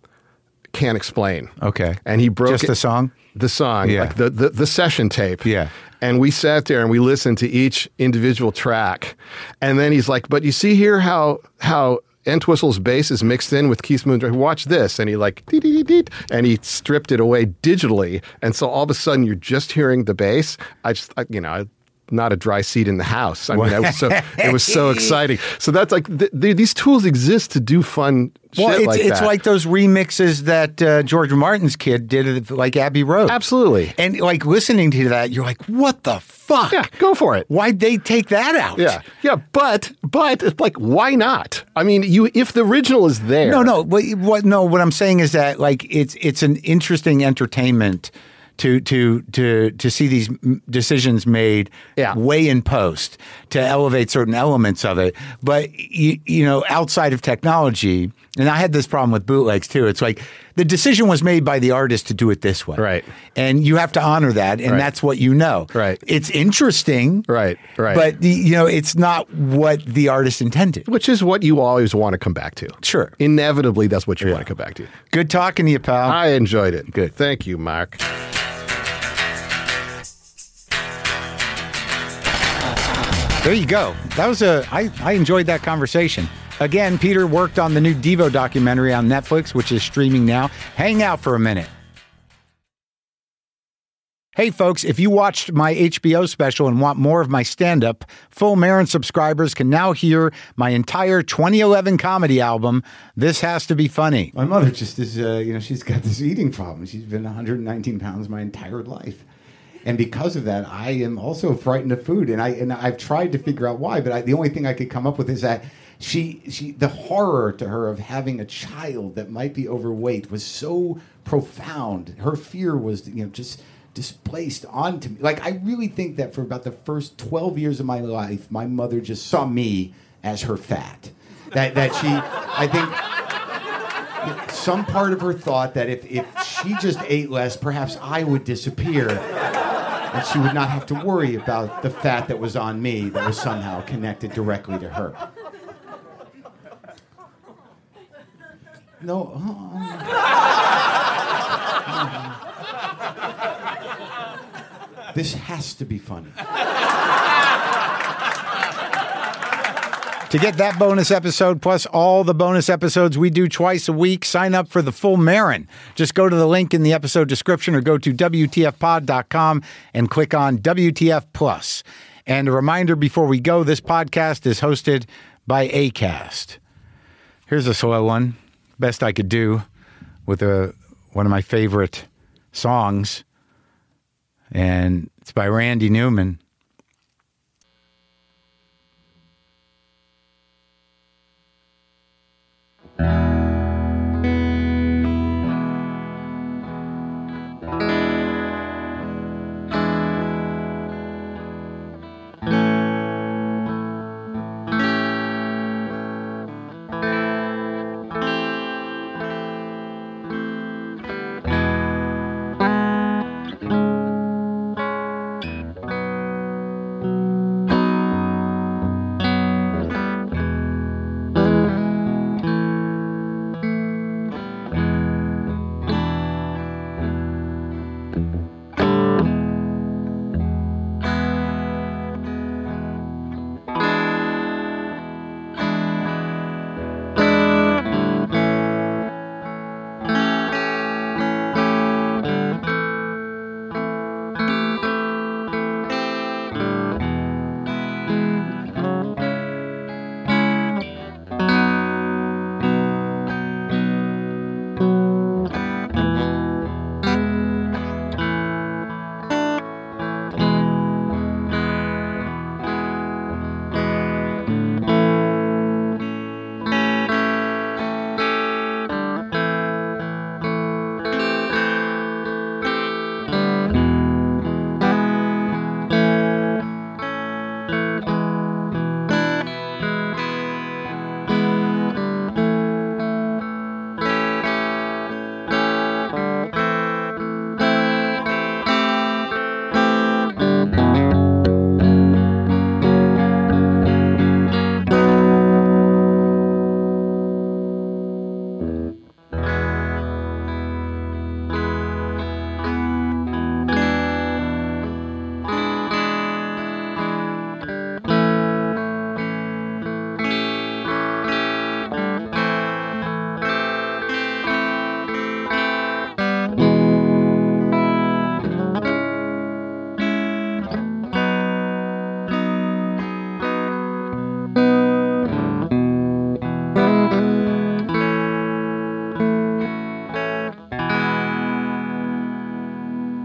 Can't Explain. Okay. And he broke Just it, the song? the song, Yeah. like the, the the session tape. Yeah. And we sat there and we listened to each individual track. And then he's like, but you see here how how Entwistle's bass is mixed in with Keith Moon's. Watch this. And he like, dee, dee, dee, dee, and he stripped it away digitally. And so all of a sudden you're just hearing the bass. I just, I, you know, I, not a dry seat in the house. I mean, it was so it was so exciting. So that's like th- th- these tools exist to do fun Well, shit it's, like it's that. like those remixes that uh, George Martin's kid did, like Abbey Road. Absolutely. And like listening to that, you're like, what the fuck? Yeah, go for it. Why'd they take that out? Yeah, yeah, but but it's like, why not? I mean, you if the original is there. No, no. What, what? No. What I'm saying is that like it's it's an interesting entertainment to to to to see these m- decisions made Yeah. way in post to elevate certain elements of it. But you, you know, outside of technology, and I had this problem with bootlegs too. It's like the decision was made by the artist to do it this way, Right. And you have to honor that, and Right. that's what you know, Right. It's interesting, Right, right. But the, you know, it's not what the artist intended. Which is what you always want to come back to. Sure. Inevitably, that's what you want to come back to. Good talking to you, pal. I enjoyed it. Good. Thank you, Mark. There you go. That was a. I, I enjoyed that conversation. Again, Peter worked on the new Devo documentary on Netflix, which is streaming now. Hang out for a minute. Hey, folks, if you watched my H B O special and want more of my stand-up, Full Marin subscribers can now hear my entire twenty eleven comedy album, This Has to Be Funny. My mother just is, uh, you know, she's got this eating problem. She's been one hundred nineteen pounds my entire life. And because of that, I am also frightened of food. And, I, and I've tried to figure out why, but I, the only thing I could come up with is that she, she, the horror to her of having a child that might be overweight was so profound. Her fear was, you know, just... displaced onto me. Like, I really think that for about the first twelve years of my life, my mother just saw me as her fat. That that she, I think, some part of her thought that if, if she just ate less, perhaps I would disappear. And she would not have to worry about the fat that was on me that was somehow connected directly to her. No. Uh, This has to be funny. To get that bonus episode, plus all the bonus episodes we do twice a week, sign up for the Full Marin. Just go to the link in the episode description or go to W T F pod dot com and click on W T F Plus. And a reminder before we go, this podcast is hosted by Acast. Here's a slow one, best I could do, with a, one of my favorite songs. And it's by Randy Newman.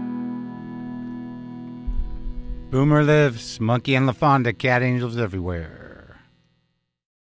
Boomer lives, Monkey and LaFonda, cat angels everywhere.